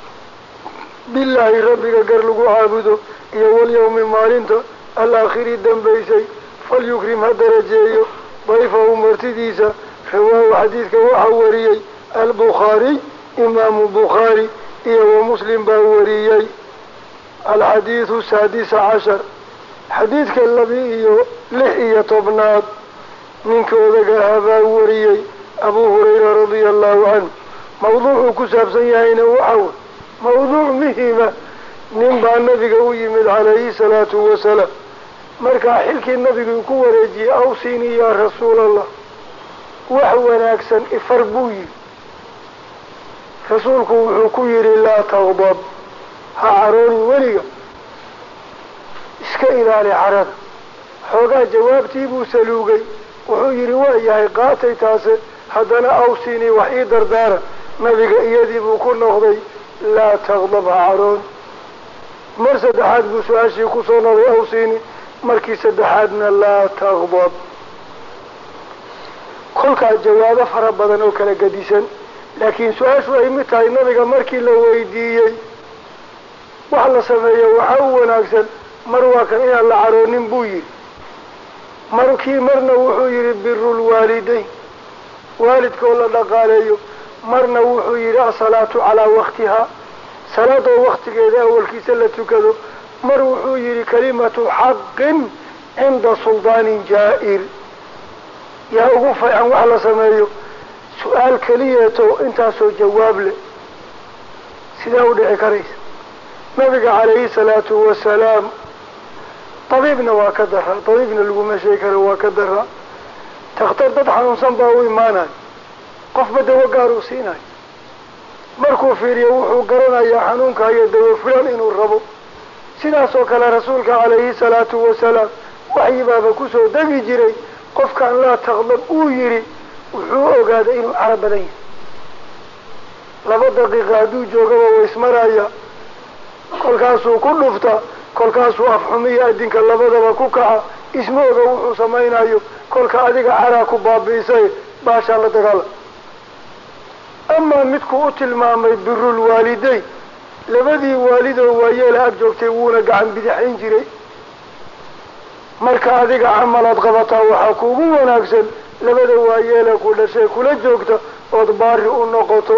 Speaker 1: billaahi rabbiga gar lagu caabudo iyo walyawmi maalinta alaakhiri dambaysay falyukrim ha darajeeyo dayfahu martidiisa rawaahu xadiidka waxaa wariyey albukhaariy imaamu bukhaari iyo wa muslim baa wariyey alxadiidu saadisa cashar xadiidka 16 ninka odaga ahaa baa wariyey abu hurayra radia allahu canhu mawduucuu ku saabsan yahayna waxaw mawduuc muhima nin baa nabiga u yimid calayhi salaatu wasalaam markaa xilkii nabigu ku wareejiyey awsini yaa rasuulallah wax wanaagsan ifar buu yihi rasuulku wuxuu ku yidhi laa tagdab ha carooni weliga iska ilaali carada xoogaa jawaabtii buu saluugay wuxuu yidhi waa yahay qaatay taase haddana awsini wax ii dardaara nabiga iyadii buu ku noqday laa taqdab ha caroon mar saddexaad buu su-aashii kusoo noqday awsiini markii saddexaadna laa taqdab kolkaa jawaabo fara badan oo kala gadisan laakiin su-aashu ay mid tahay nabiga markii la weydiiyey wax la sameeyo waxaa u wanaagsan mar waa kan inaan la caroonin buu yidhi marna wuxuu yidhi birulwaalidayn waalidka oo la dhaqaaleeyo marna wuxuu yidhi asalaatu calaa waktihaa salaadoo waktigeeda awalkiisa la tukado mar wuxuu yidhi kalimatu xaqin cinda suldaanin jaa'ir yaa ugu fiican wax la sameeyo su-aal keliyeeto intaasoo jawaab leh sidaa u dhici karaysa nabiga calayhi salaatu wasalaam tabiibna waa ka daraa tabiibna laguma sheegi karo waa ka daraa takhtar dad xanuunsan baa u imaanayo qofba dawo gaar uu siinayo markuu fiiriyo wuxuu garanayaa xanuunka iyo dawo fulan inuu rabo sidaas oo kale rasuulka calayhi salaatu wasalaam waxyibaaba kusoo degi jiray qofkaan laa taqdab uu yidhi wuxuu ogaaday inuu cara badan yahay 2 daqiiqa hadduu joogaba wa ismaraya kolkaasuu ku dhufta kolkaasuu afxumiya adinka labadaba ku kaca isma oga wuxuu samaynayo kolka adiga caraa ku baabi'isay baashaa la dagaala amaa midkuu u tilmaamay birulwaalidayn labadii waalidoo waayeela ag joogtay wuuna gacan bidixayn jiray marka adiga camalaad qabataa waxaa kuugu wanaagsan labada waayeela ku dhashay kula joogta ood baari u noqoto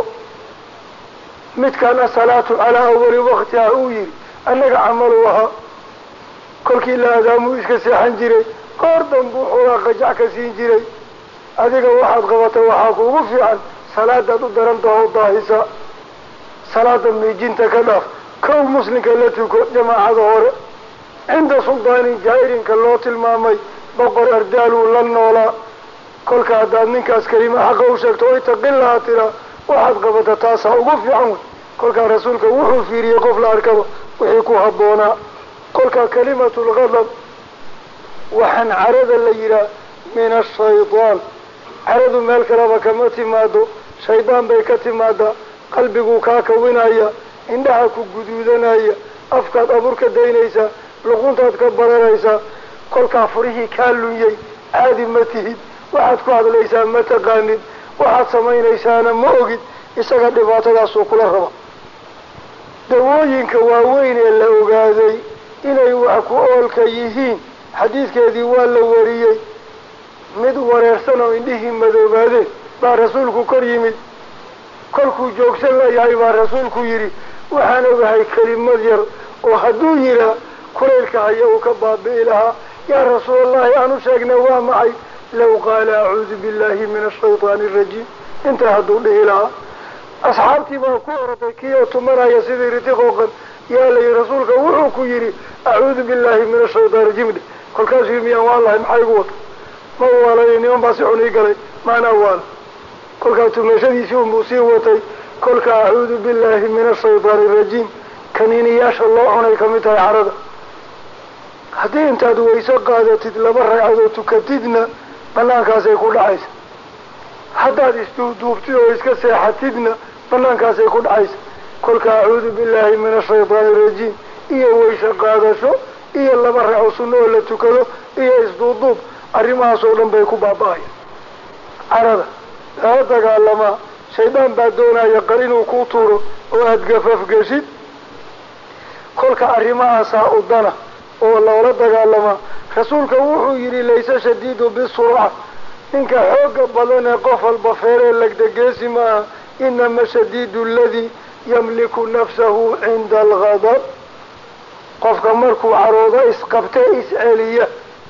Speaker 1: midkaan asalaatu calaa awali waktiha uu yidhi annaga camalu ahaa kolkii la aadaamuu iska seexan jiray goor danbuu xoogaa qajac ka siin jiray adiga waxaad qabata waxaa kuugu fiican salaadaad u darantaho daahisa salaada miijinta ka dhaaf kow muslimka la tuko jamaacada hore cinda suldaanin jaa'irinka loo tilmaamay boqor ardaaluu la noolaa kolka haddaad ninkaas kelima xaqa u sheegto oy taqin lahaa tiraa waxaad qabata taasaa ugu fiican wey kolkaa rasuulka wuxuu fiiriyey qof la arkaba wixii ku habboonaa kolkaa kalimatulgadab waxaan carada la yidhaah min ashaytaan caradu meel kaleba kama timaado shaydaan bay ka timaadaa qalbiguu kaa kawinaya indhaha ku guduudanaya afkaad abur ka daynaysaa luquntaad ka bararaysaa kolkaa furihii kaa lunyay caadi ma tihid waxaad ku hadlaysaa ma taqaanid waxaad samaynaysaana ma ogid isaga dhibaatadaasuu kula raba dawooyinka waaweyn ee la ogaaday inay wax ku oolka yihiin xadiidkeedii waa la wariyey mid wareersan oo indhihii madoobaadeen baa rasuulku kor yimid kolkuu joogsan layahay baa rasuulku yidhi waxaan ogahay kelimad yar oo hadduu yihaa kulaylka haya uu ka baabi'i lahaa yaa rasuulallahi aan u sheegna waa maxay low qaala acuudu billahi min ashaytaani arajiim intaa hadduu dhihi lahaa asxaabtii baa ku oratay kii oo tumanaya sidii ritiqooqan yaa layihi rasuulka wuxuu ku yidhi acuudu billahi min ashaytaan rajiim dhe kolkaasuu miyaan waa lahay maxaa igu wata ma waalay niman baa si xun ii galay maanaa waala kolkaa tumashadiisii unbuu sii watay kolka acuudu billahi min ashaytaani arajiim kaniiniyaasha loo cunay kamid tahay carada haddii intaad wayso qaadatid 2 ragcadood tukatidna banaankaasay ku dhacaysa haddaad isduubduubtid oo iska seexatidna banaankaasay ku dhacaysa kolka acuudu billahi min ashaytaani arajiim iyo wayso qaadasho iyo 2 ragco sunno oo la tukado iyo isduubduub arrimahaas oo dhan bay ku baaba'aya carada lala dagaalamaa shaydaan baa doonaya qar inuu ku tuuro oo aada gafafgeshid kolka arrimahaasaa udana oo loola dagaalamaa rasuulka wuxuu yidhi laysa shadiidu bisurca ninka xooga badan ee qof walba feeree legdegeesi maaha inama shadiidu aladii yamliku nafsahu cinda algadab qofka markuu caroodo isqabtee isceliya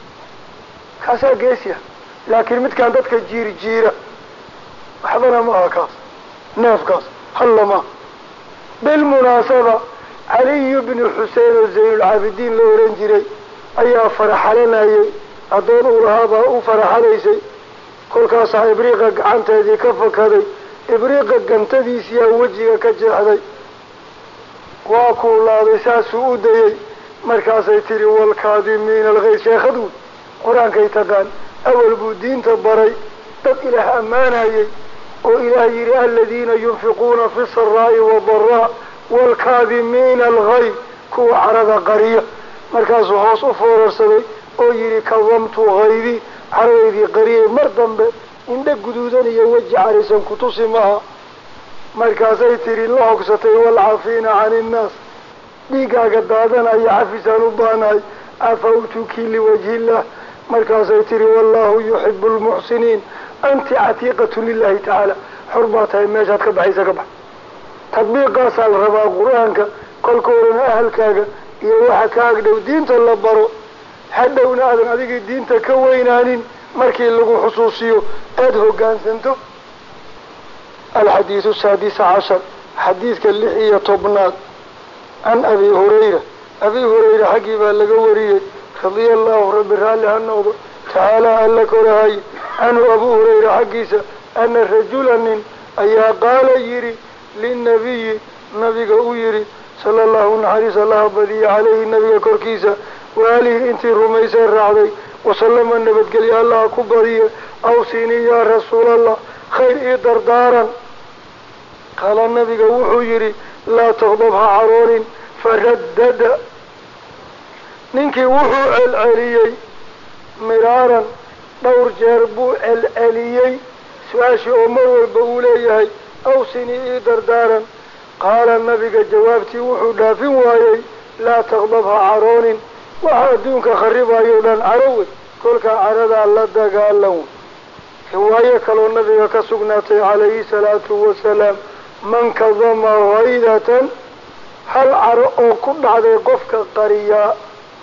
Speaker 1: kaasaa geesiya laakiin midkaan dadka jiirjiira waxbana ma aha kaas neefkaas hallama bilmunaasaba caliyu bnu xusein oo zaynulcaabidiin la oran jiray ayaa faraxalanayay addoon uu lahaabaa u faraxalaysay kolkaasaa ibriiqa gacanteedii ka fakaday ibriiqa gantadiisiyaa wejiga ka jeexday waa kuulaaday saasuu u dayay markaasay tiri walkaadimiina alghayd sheekhadu qur-aankay taqaan awal buu diinta baray dad ilaah ammaanayay وإله يرى الذين ينفقون في السراء والضراء والكاظمين الغيظ كو عرض قرية مركز هوس أفور سبي oo yiri kawamtu ghaydi caraydi qariye mar dambe inda guduudan iyo waji carisan ku tusimaha markaasay tiri la hogsatay wal afina anin nas digaaga daadanaya cafisan u baanay afawtuki li wajhillah markaasay tiri wallahu yuhibbul muhsinin anti atiqatu lillahi ta'ala xurbatay meeshaad ka baxaysa ka bax tadbiiqaas al rabaa quraanka kolkoorna ahalkaaga iyo waxa ka agdhow diinta la baro hadhowna aadan adiga diinta ka weynaanin markii lagu xusuusiyo aad hoggaansanto الحديث السادس عشر حديث كاللحية طبنات عن أبي هريرة حقيبا لقوريه رضي الله رب الرالي النوض تعالى ألك ورهاي عنه أبو هريرة حقيسة أن رجلا أيها قال يري للنبي نبي يري صلى الله عليه وسلم بدي عليه النبي كركيسة وآله انت رميس الرعضي وسلم النبي قال يا الله كبرية أوصيني يا رسول الله خير دردارا قال النبي وحو يري لا تغضبها عرون فردد ننكي وحو العليي مرارا دور جربو العليي سواشي أمر والبولي أوصيني دردارا قال النبي جوابتي وحو دافن وايي لا تغضبها عرون وحادونك خربها يولان عروي كلك عرضا لدى قال لهم رواية كالو النبي كسقناتي عليه الصلاة والسلام من كظم غيدة هل عرؤ كل عدي قفك قرية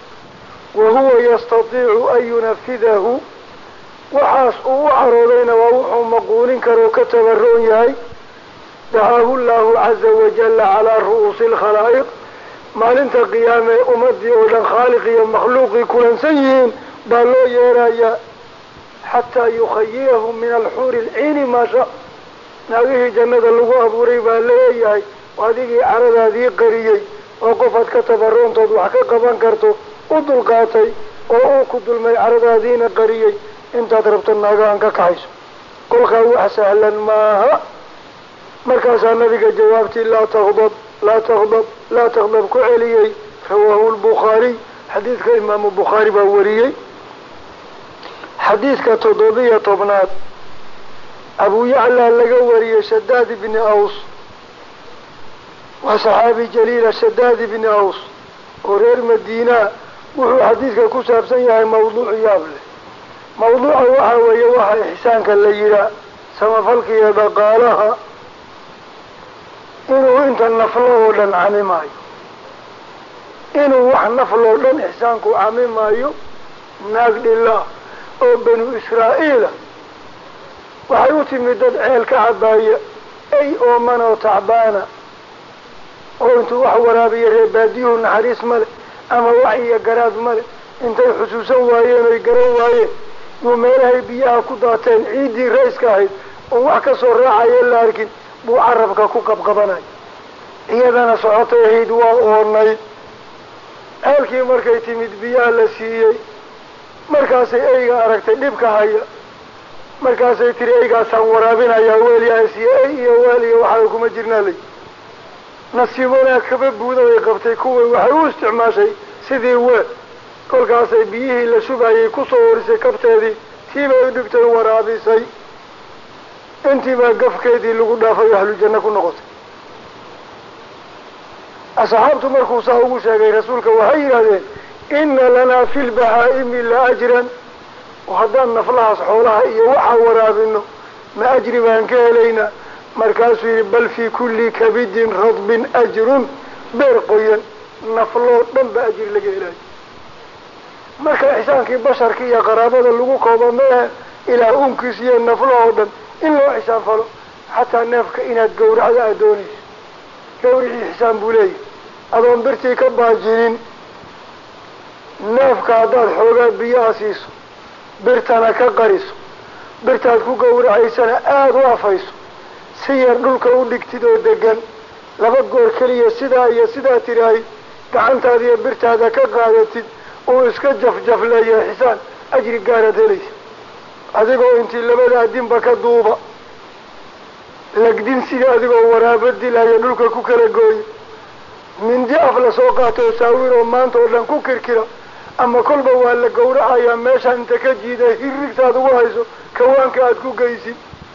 Speaker 1: وهو يستطيع أن ينفذه وحاسقوا عرضين ووحوا مقولين كروكة بالرؤياي دعاه الله عز وجل على رؤوس الخلائق ما لنت قيامة أمدي أولا خالقي ومخلوقي كلا سيئين بالله يرايا حتى يخيرهم من الحور العين ما شاء ناقيه جنة اللغة أبو ريبا ليهي وهذه عرض هذه قرية وقفت كتبرون تضو حقيقة بانكرتو ودل قاتي وأوكد المي عرض هذه قرية انت ضربت الناقة عنك كحيس قل خاوح سهلا ماها مركز النبي جوابتي لا تغضب لا تغضب لا تغضب كعليي رواه البخاري حديث إمام البخاري باوريي حديث كتضوبية طبنات أبو يعلى لقوري شداد بن أوس وصحابي جليل شداد بن أوس ورير مدينة وهو حديث كساب سيئة موضوع يابله موضوع وحا ويوحا إحسانك الليلة سما فلقي بقالها إنه إنت النفلو لن عمي مايو إنه وحا النفلو لن إحسانك عمي مايو ناقل الله oo banu israa'iila waxay u timid dad ceel ka cabaaya ay ooman oo tacbaana oo intuu wax waraabiya reer baadiyuhu naxariis male ama wax iyo garaad male intay xusuusan waayeen oy garan waayeen yuu meelahay biyaha ku daateen ciiddii rayska ahayd oo wax ka soo raacaya la arkin buu carabka ku qabqabanay iyadana socotay ahayd waa oonay ceelkii markay timid biyaha la siiyey markaasay eyga aragtay dhibka haya markaasay tiri eygaasaan waraabinayaa weelyaasiyo ey iyo weeliya waxaa kuma jirnaa lay nasiibonaa kaba buuda way qabtay kuway waxay u isticmaashay sidii weel kolkaasay biyihii la shubayay kusoo horisay kabteedii tiibay u dhigtay waraabisay intiibaa gafkeedii lagu dhaafay ahlu janno ku noqotay asxaabtu markuu saa ugu sheegay rasuulka waxay yidhahdeen إن لنا في البهائم لأجرا وهذا نفلها صحولها إيوحا ورابنه ما أجري بانك إلينا مركاسي بل في كل كبد رطب أجر برقيا نفله من بأجر لك إلهي مركا إحسانك بشرك يا قرابة اللقوق وضمها إلى أمكسي النفله وضم إلا إحسان فلو حتى نفك إنها تقور على أدونيس قوري إحسان بولي أظن برتي كباجين neefka haddaad xoogaa biyaha siiso birtana ka qariso birtaad ku gowracaysana aada u afayso si yar dhulka u dhigtid oo degan laba goor keliya sidaa iyo sidaa tirahay gacantaada iyo birtaada ka qaadatid oo iska jafjafleeya xisaan ajri gaaraad helaysa adigoo intii labada adinba ka duuba lagdin sida adigoo waraaba dilaya dhulka ku kala gooya mindi af la soo qaatoo saawir oo maanta oo dhan ku kirkira ama kolba waa la gowracayaa meeshaan inta ka jiida hirrigtaad ugu hayso kawaanka aad ku geysid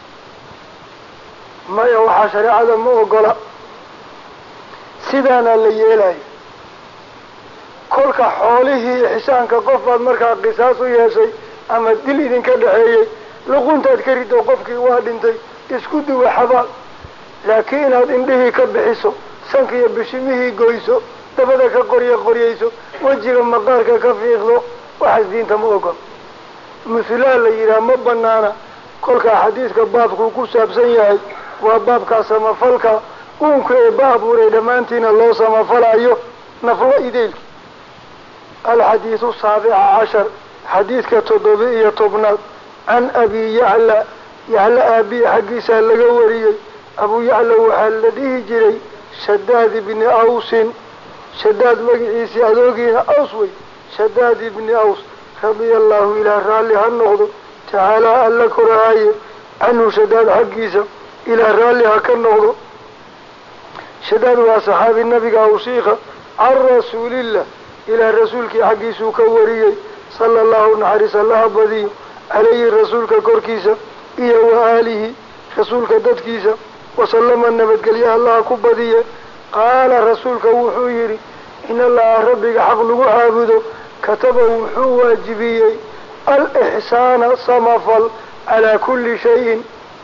Speaker 1: maya waxaa shareecada ma ogola sidaana la yeelaya kolka xoolihii ixsaanka qof baad markaa qisaas u yeeshay ama dil idinka dhexeeyey luquntaad ka rido qofkii waa dhintay isku duwa xabaal laakiin inaad indhihii ka bixiso sanka iyo bishimihii goyso dabada ka qoryayso wejiga maqaarka ka fiiqdo waxaas diinta ma ogol muslaa la yidhaha ma banaana kolkaa xadiidka baabkuu ku saabsan yahay waa baabkaa samafalka uunka ee ba abuuray dhammaantiina loo samafalayo naflo ideylki alxadiidu 17 xadiidka 7 can abi yacla aabii xaggiisaa laga wariyey abu yacla waxaa la dhihi jiray shadaad ibni awsin shadaad magaciisii adoogiina aws wey shadaad ibni aws radia allahu ilaah raalli ha noqdo tacaalaa alla korahaaye canhu shadaad xaggiisa ilaah raalli ha ka noqdo shadaad waa saxaabi nabiga awsiika can rasuulillah ilaah rasuulkii xaggiisuu ka wariyey sala allahu naxariis allaha badiyo calayhi rasuulka korkiisa iyo wa aalihi rasuulka dadkiisa wasallama nabadgelye allaha ku badiye qaala rasuulka wuxuu yidhi in allaha rabbiga xaq lagu caabudo kataba wuxuu waajibiyey alixsaana samafal calaa kulli shayin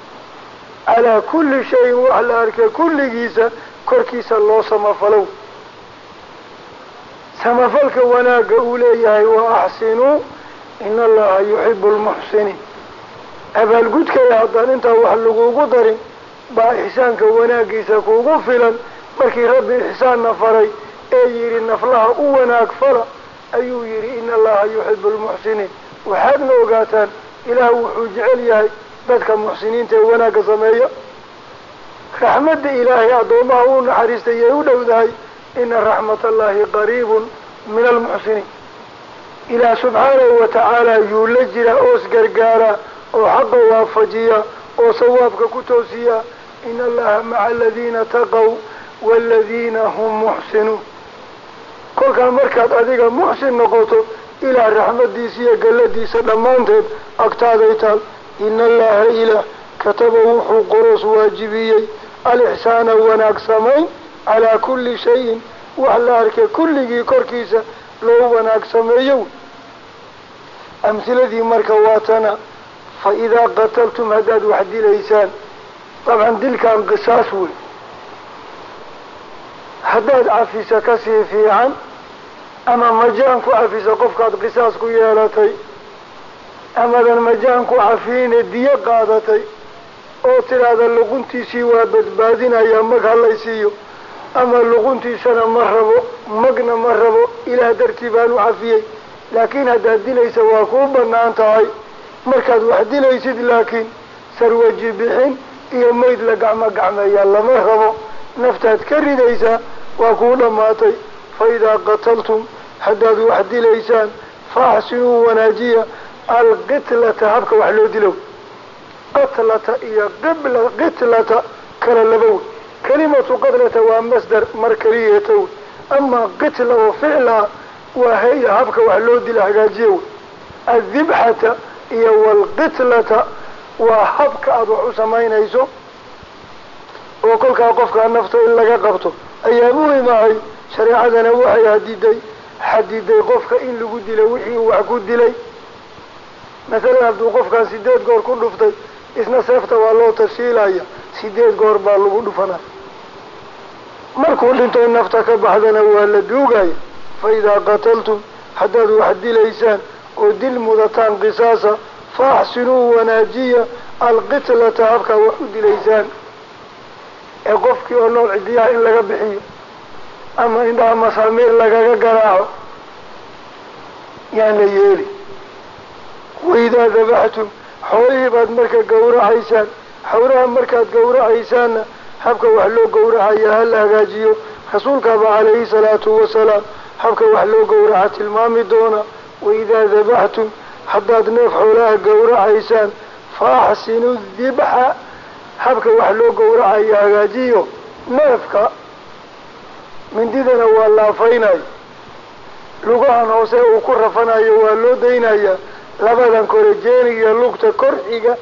Speaker 1: wax la arkay kulligiisa korkiisa loo samafalow samafalka wanaagga uu leeyahay wa axsinuu in allaha yuxibu lmuxsiniin abaalgudkaya haddaan intaa wax lagugu darin baa ixsaanka wanaagiisa kuugu filan markii rabbi ixsaanna faray ee yidhi naflaha u wanaag fala ayuu yidhi in allaha yuxibu lmuxsiniin waxaadna ogaataan ilaah wuxuu jecel yahay dadka muxsiniinta ee wanaagga sameeya raxmadda ilaahay addoomaha uu naxariistay yay u dhowdahay ina raxmat allahi qariibun min almuxsiniin ilaah subxaanahu watacaala yuu la jira oos gargaara oo xaqa waafajiya oo sawaabka ku toosiya in allaha maca aladiina taqow waaladiina hum muxsinuun kolkaa markaad adiga muxsin noqoto ilaah raxmadiisa iyo galladiisa dhammaanteed agtaaday taal ina allaha ilaah kataba wuxuu qoroos waajibiyey alixsaana wanaag samayn calaa kulli shayin wax la arkay kulligii korkiisa loo wanaag sameeyo amhiladii marka waatana fa idaa qataltum haddaad wax dilaysaan dabcan dilkan qisaas wey haddaad cafisa kasii fiican ama majaan ku cafisa qofkaad qisaas ku yeelatay amadan majaan ku cafiine diyo qaadatay oo tidhaahda luquntiisii waa badbaadinayaa mag halaysiiyo ama luquntiisana ma rabo magna ma rabo ilaah dartii baan u cafiyey laakiin haddaad dilaysa waa kuu banaan tahay markaad wax dilaysid laakiin sarwaji bixin iyo mayd la gacmeeyaa lama rabo naftaad ka ridaysaa waa kuu dhammaatay fa idaa qataltum haddaad wax dilaysaan faaxsinuu wanaajiya alqitlata habka wax loo dilo qatlata iyo qitlata kala laba wey kelimatu qatlata waa masdar mar keliyeeta wey amaa qitla oo ficlaa waa haya habka wax loo dila hagaajiye wey adibxata iyo walqitlata waa habka aada wax u samaynayso oo kolkaa qofkaa nafta in laga qabto ayaa muhim ahay shareecadana waxay xadiday qofka in lagu dilo wixii uu wax ku dilay masalan hadduu qofkaan 8 goor ku dhuftay isna seefta waa loo tashiilaya 8 goor baa lagu dhufanaya markuu dhinto nafta ka baxdana waa la duugaya fa idaa qataltum haddaad wax dilaysaan oo dil mudataan qisaasa faaxsinuu wanaajiya alqitlata habkaa wax u dilaysaan ee qofkii oo nool cidiyaha in laga bixiyo ama indhaha masaamiir lagaga garaaco yaan la yeeli waidaa dabaxtum xoolihii baad marka gawracaysaan xawraha markaad gawracaysaanna habka wax loo gawracaya ha la hagaajiyo rasuulkaaba calayhi salaatu wasalaam habka wax loo gawraca tilmaami doona waidaa dabaxtum haddaad neef xoolaha gawracaysaan faaxsinu dibxa habka wax loo gowracayo hagaajiyo neefka mindidana waa laafaynayo lugahan hoose uu ku rafanayo waa loo daynaya labadan kore jeeni iyo lugta korxiga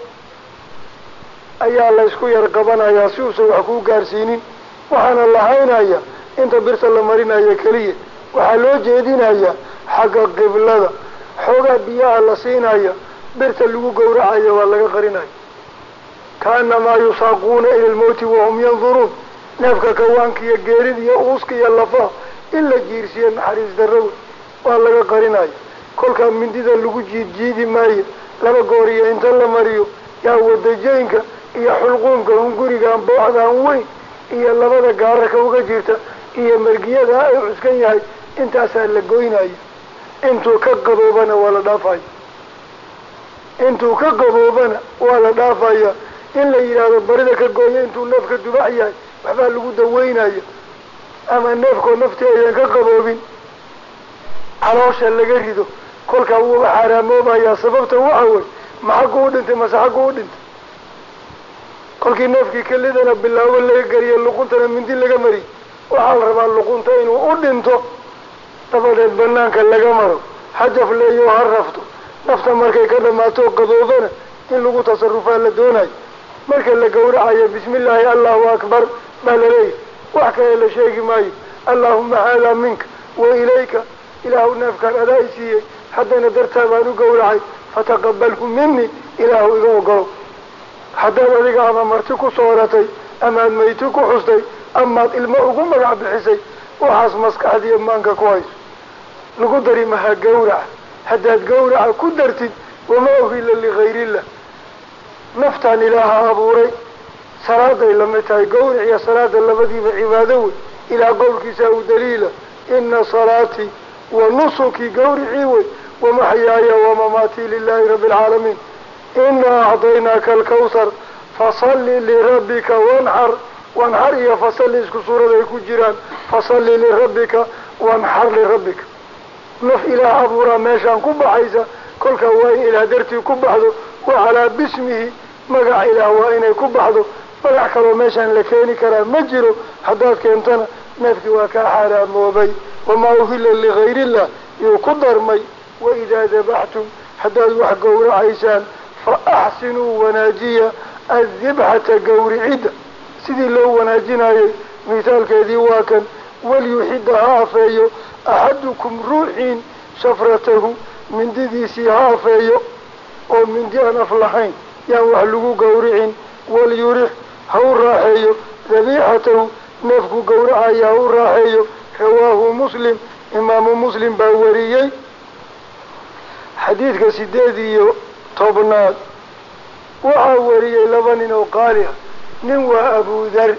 Speaker 1: ayaa la isku yar qabanayaa si uusan wax kuu gaarsiinin waxaana lahaynaya inta birta la marinayo keliya waxaa loo jeedinaya xagga qiblada xoogaa biyaha la siinaya birta lagu gowracayo waa laga qarinaya kaanamaa yusaaquuna ila lmawti wahum yanduruun neefka kawaanka iyo geerida iyo uuska iyo lafaha in la jiirsiiyo naxariis darrowe waa laga qarinaya kolkaa mindida lagu jiidjiidi maayo laba goor iyo inta la mariyo yaa wadajooyinka iyo xulquumka hungurigaan booxdaan weyn iyo labada gaararka uga jirta iyo margiyada ay cuskan yahay intaasaa la goynaya intuu ka qaboobana waa la dhaafaya intuu ka qaboobana waa la dhaafaya in la yidhaahdo barida ka gooya intuu neefka dubax yahay waxbaa lagu daweynaya ama neefkoo naftii ayaan ka qaboobin caloosha laga rido kolkaa wuuba xaaraamoobayaa sababta waxa wey ma xaggu u dhintay mase xaggu u dhintay kolkii neefkii kelidana bilaabo laga geliyo luquntana mindi laga mariy waxaa la rabaa luqunta inuu u dhinto dabadeed banaanka laga maro hajaf leeyo ha rafto nafta markay ka dhamaato qaboobana in lagu tasarufaa la doonayo marka la gowracayo bismi illaahi allahu akbar baa laleeyahy wax kale la sheegi maayo allaahuma haadaa minka wa ilayka ilaahu neefkaan adaa i siiyey haddana dartaa baan u gowracay fataqabalhu minii ilaahu iga ogolo haddaad adiga ama marti ku sooratay amaad mayti ku xustay amaad ilmo ugu magac bixisay waxaas maskaxdiiyo maanka ku hayso lagu dari mahaa gawraca haddaad gawraca ku dartid wamaa uhilla ligayrillah naftaan ilaaha abuuray salaaday lamid tahay gawric iyo salaada labadiiba cibaado wey ilaa qowlkiisa u daliila ina salaatii wa nusukii gawricii wey wamaxyaaya wamamaatii lilahi rabbi alcaalamiin inaa acdaynaaka alkawsar fasalli lirabbika wanxar iyo fasalli isku suurada ay ku jiraan fasalli lirabbika wanxar lirabbika naf ilaah abuuraa meeshaan ku baxaysa kolkaa waa in ilaah dartii ku baxdo wa calaa bismihi magac ilaah waa inay ku baxdo magac kaloo meeshaan la keeni karaa ma jiro haddaad keentana neefkii waa kaa xaaraamoobay wamaa uhilla ligayrillah yuu ku darmay waidaa dabaxtum haddaad wax gowracaysaan fa axsinuu wanaajiya addibxata gawricidda sidii loo wanaajinayay mithaalkeedii waa kan walyuxidda ha afeeyo axadukum ruuxiin shafratahu mindidiisii ha afeeyo oo mindi aan af lahayn yaan wax lagu gawricin walyurix ha u raaxeeyo dabiixatahu neefku gawracaya ha u raaxeeyo rawaahu muslim imaamu muslim baa wariyey xadiidka 8 waxaa wariyey 2 nin oo qaali ah nin waa abu dar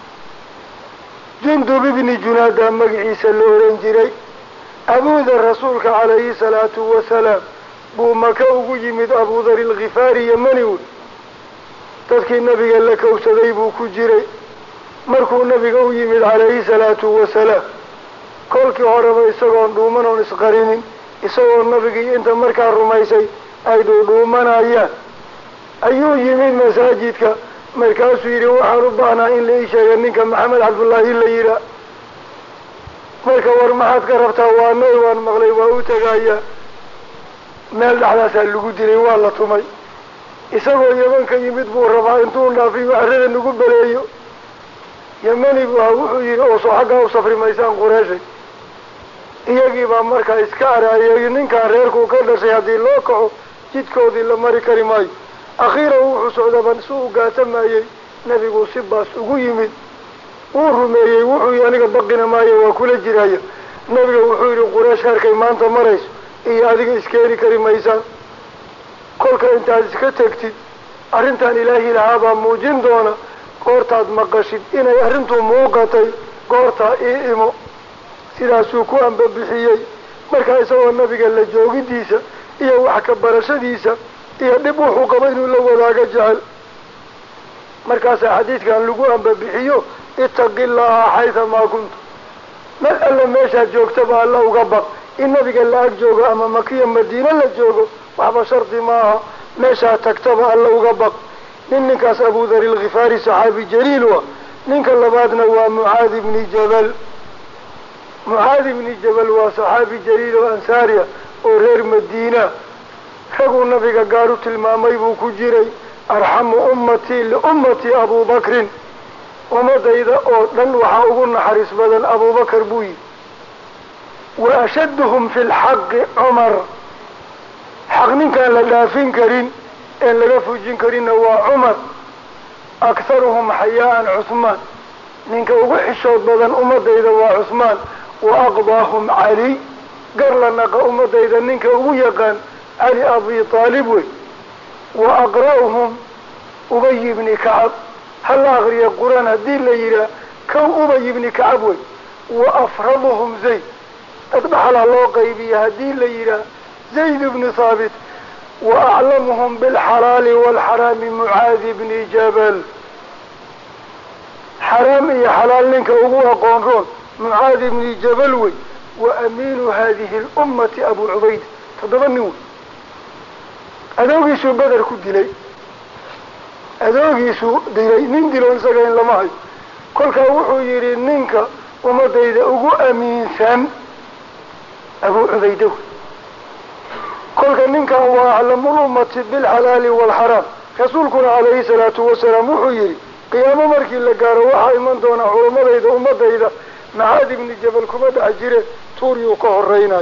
Speaker 1: jundub ibni junaada magaciisa la oran jiray abu dar rasuulka calayhi salaatu wasalaam buu maka ugu yimid abu dar alghifaari yamani wey dadkii nabiga la kowsaday buu ku jiray markuu nabiga u yimid calayhi salaatu wasalaam kolkii horeba isagoon dhuuman oon isqarinin isagoo nabigii inta markaa rumaysay ay dhuudhuumanayaan ayuu yimid masaajidka markaasuu yidhi waxaan u baahnaa in la ii sheega ninka maxamed cabdullaahi la yihaa marka war maxaad ka rabtaa waa nay waan maqlay waa u tegayaa meel dhexdaasaa lagu dilay waa la tumay isagoo yaman ka yimid buu rabaa intuu dhaafiyo arrada nagu beleeyo yamani buu ahaa wuxuu yidhi oo soo xaggaa u safri maysaan qureeshay iyagii baa markaa iska araayay ninkaan reerkuu ka dhashay haddii loo kaco jidkoodii la mari kari maayo akhiiran wuxuu socdaban si u gaatamayey nebigu si baas ugu yimid wuu rumeeyey wuxuu yidhi aniga baqina maayo waa kula jiraya nebiga wuxuu yidhi qureesh heerkay maanta marayso iyo adiga iskeeni kari maysaan kolka intaad iska tegtid arrintan ilaahi lahaabaa muujin doona goortaad maqashid inay arrintu muuqatay goortaa ii imo sidaasuu ku ambabixiyey markaa isagoo nabiga la joogidiisa iyo wax ka barashadiisa iyo dhib wuxuu qaba inuu la wadaago jecel markaasaa xadiidkan lagu ambabixiyo ittaqi llaha xaytamaa kunta mar alla meeshaad joogtaba alla uga baq in nabiga la ag joogo ama makiya madiine la joogo waxba shardi maaha meeshaad tagtaba alla uga baq ninkaas Abu Dhar al-Ghifari saxaabi jaliil wa ninka labaadna waa Mucaad ibn Jabal. Mucaad ibn Jabal waa saxaabi jaliil oo ansaariya oo reer Madiina raguu nabiga gaar u tilmaamay buu ku jiray arxamu ummatii liummatii Abu Bakrin ummadayda oo dhan waxaa ugu naxariis badan Abu Bakar buu yidhi wa ashadduhum fi lxaqi Cumar xaq ninkaan la dhaafin karin een laga fujin karinna waa Cumar akharuhum xayaa'an Cuthmaan ninka ugu xishood badan ummadayda waa Cuthmaan wa aqdaahum Cali gar la naqa ummadayda ninka ugu yaqaan cali abi Taalib wey wa aqra'uhum Ubay ibni Kacab hala aqriya qur'aan haddii la yidhaah kow Ubay ibni Kacab wey wa afraduhum Zayd dad dhaxala loo qaybiya haddii la yidhaah Zayd ibni Thaabit wa aclamuhum bilxalaali waalxaraami Mucaad ibni Jabal xaraam iyo xalaal ninka ugu aqoon roon Mucaad ibni Jabal wey wa amiinu haadihi lummati Abu Cubayda 7 nin wey adoogiisuu Badar ku dilay adoogiisuu dilay nin diloon isaga in lama hayo kolkaa wuxuu yidhi ninka ummadayda ugu amiinsan Abu Cubayda wey kolka ninkan waa aclamul ummati bilxalaali waalxaraam rasuulkuna calayhi salaatu wasalaam wuxuu yidhi qiyaamo markii la gaaro waxaa iman doona culamadayda ummadayda Mucaad ibni Jabal kuma dhex jireen tuuriyuu ka horeynayo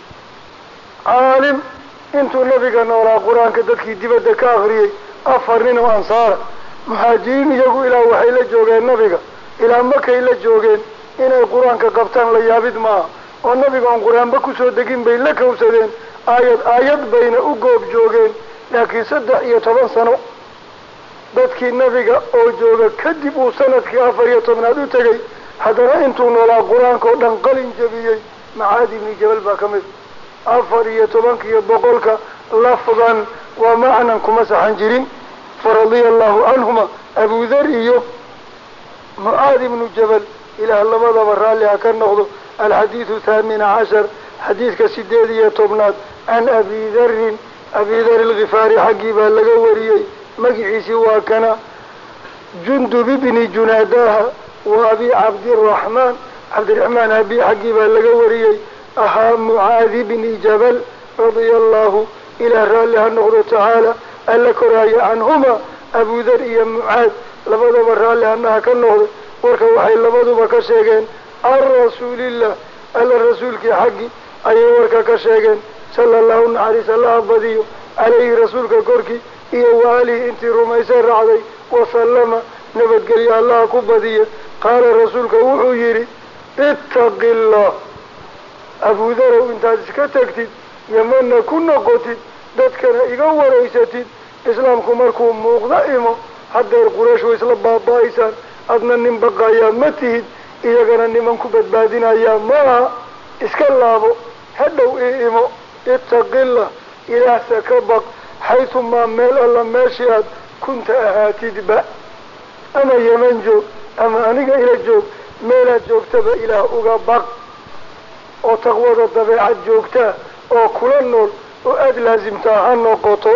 Speaker 1: caalim intuu nabiga noolaa qur-aanka dadkii dibadda ka akriyey 4 nin oo ansaara muhaajiriin iyagu ilaa waxay la joogeen nabiga ilaa markay la joogeen inay qur-aanka qabtaan la yaabid maaha oo nabiga oon qur-aanba kusoo degin bay la kawsadeen aayad bayna u goob joogeen laakiin 13 sano dadkii nabiga oo jooga kadib uu sanadkii 14 u tegay haddana intuu noolaa qur-aanka oo dhan qalin jabiyey Mucaad ibni Jabal baa ka mid 14 iyo boqolka lafdan wa macnan kuma saxan jirin faradiya allahu canhuma Abu Dhar iyo Mucaad ibnu Jabal ilaah labadaba raalli ha ka noqdo alxadiidu 18 xadiidka 18 can Abi Dhar al-Ghifari xaggii baa laga wariyey magaciisii waa kana Jundub ibni Junaadaha wa Abi Cabdiraxmaan abi xaggii baa laga wariyey ahaa Mucaad ibni Jabal radia allahu ilaah raalli ha noqdo tacaala alla koraaya canhuma Abu Dhar iyo Mucaad labadaba raalli hanaha ka noqdo warka waxay labaduba ka sheegeen can rasuulillah alla rasuulkii xaggi ayay warka ka sheegeen sala allahu naxariis allaha badiyo calayhi rasuulka korkii iyo waalihi intii rumaysay raacday wasallama nabadgelyo allaha ku badiya qaala rasuulka wuxuu yidhi ittaqi illah Abu Dharow intaad iska tagtid yamana ku noqotid dadkana iga waraysatid islaamku markuu muuqda imo haddeer Quraysh way isla baaba'aysaan adna nin baqayaa ma tihid iyagana niman ku badbaadinayaa maaha iska laabo hadhow ii imo ittaqillah ilaahsa ka baq xaytumaa meel alla meeshii aad kunta ahaatidba ama yeman joog ama aniga ila joog meelaad joogtaba ilaah uga baq oo taqwada dabeecad joogtaa oo kula nool oo aada laasimtaa ha noqoto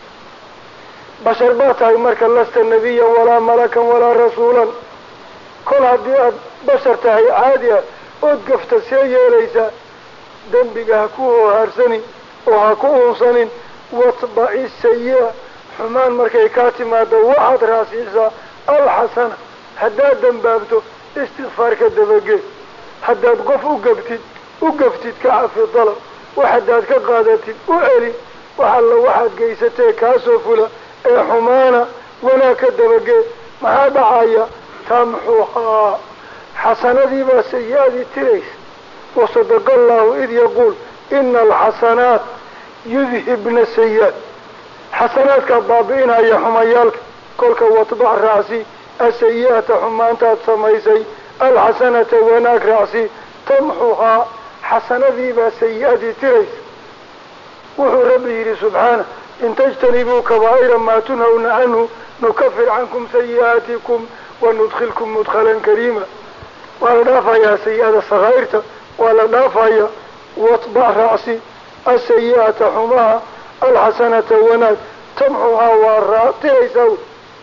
Speaker 1: bashar baa tahay marka lasta nebiyan walaa malakan walaa rasuulan kol haddii aad bashar tahay caadi ah ood gafta see yeelaysaa dembiga ha ku hoohaarsanin oo ha ku uunsanin watbaci sayi-a xumaan markay kaa timaado waxaad raasiisaa alxasana haddaad dambaabto istikfaarka dabageed haddaad qof u gaftid ka cafi dalab wax haddaad ka qaadatid u celi wax alla waxaad geysatee kaasoo fula ee xumaana wanaag ka dabageed maxaa dhacaya tamxuhaa xasanadiibaa sayi-adii tiraysa wasadaqa allahu id yaquul ina alxasanaat yudhibna sayi-aat xasanaadkaa baabi'inaya xumayaalka kolka watbac raacsi asayi-ata xumaantaad samaysay alxasanata wanaag raacsi tamxuhaa xasanadiibaa sayi-adii tiraysa wuxuu rabbi yidhi subxaana in tajtanibuu kabaa'ira maa tunhawna canhu nukafir cankum sayi-aatikum wanudkhilkum mudkhalan kariima waa la dhaafayaa sayi-ada sakaa'irta waa la dhaafayaa watbac raacsi asayi-ata xumaha alxasanata wanaag tamxuhaa waa tiraysaa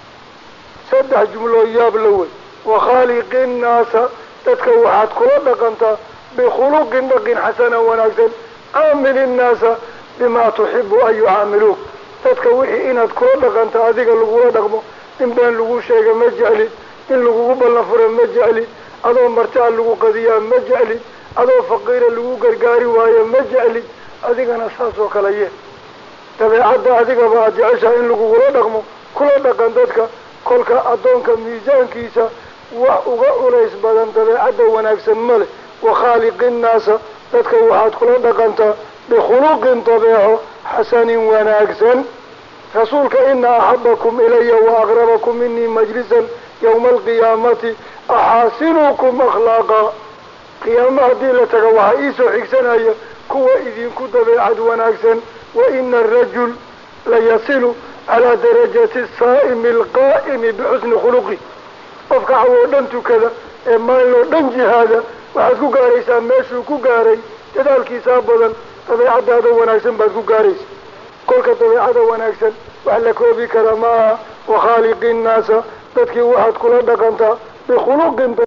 Speaker 1: وصدح جملة يابلوي وخالق الناس تتكوحات كل دقنتا بخلق دقن حسنا ونكسن عامل الناس بما تحب أن يعاملوك تتكوحي إناد كل دقنتا هذيك اللقوة دقمو إن بين لقو شيء مجعلي إن لقو بالنفر مجعلي أدو مرتع لقو قضية مجعلي أدو فقير لقو قرقاري وهي مجعلي هذيك نساس وكلايه tabeecadda adiga baa jeceshahay in lagugula dhaqmo kula dhaqan dadka kolka addoonka miisaankiisa wax uga culays badan dabeecadda wanaagsan male wakhaaliqi nnaasa dadka waxaad kula dhaqantaa bikhuluqin dabeeco xasanin wanaagsan rasuulka ina axabakum ilaya wa aqrabakum minii majlisan yowma alqiyaamati axaasinukum akhlaaqa qiyaama haddii la taga waxaa iisoo xigsanaya kuwa idinku dabeecad wanaagsan وإن الرجل ليصل على درجة الصائم القائم بحسن خلقه أفكع ودنت كذا إما لو دنجي هذا وحسكو قاريسا ماشو كو قاري تدال كيساب بضن طبيعة هذا وناكسن بسكو قاريس كلك طبيعة وناكسن وحلكو بكرماء وخالق الناس تدكي واحد كل دقنتا بخلق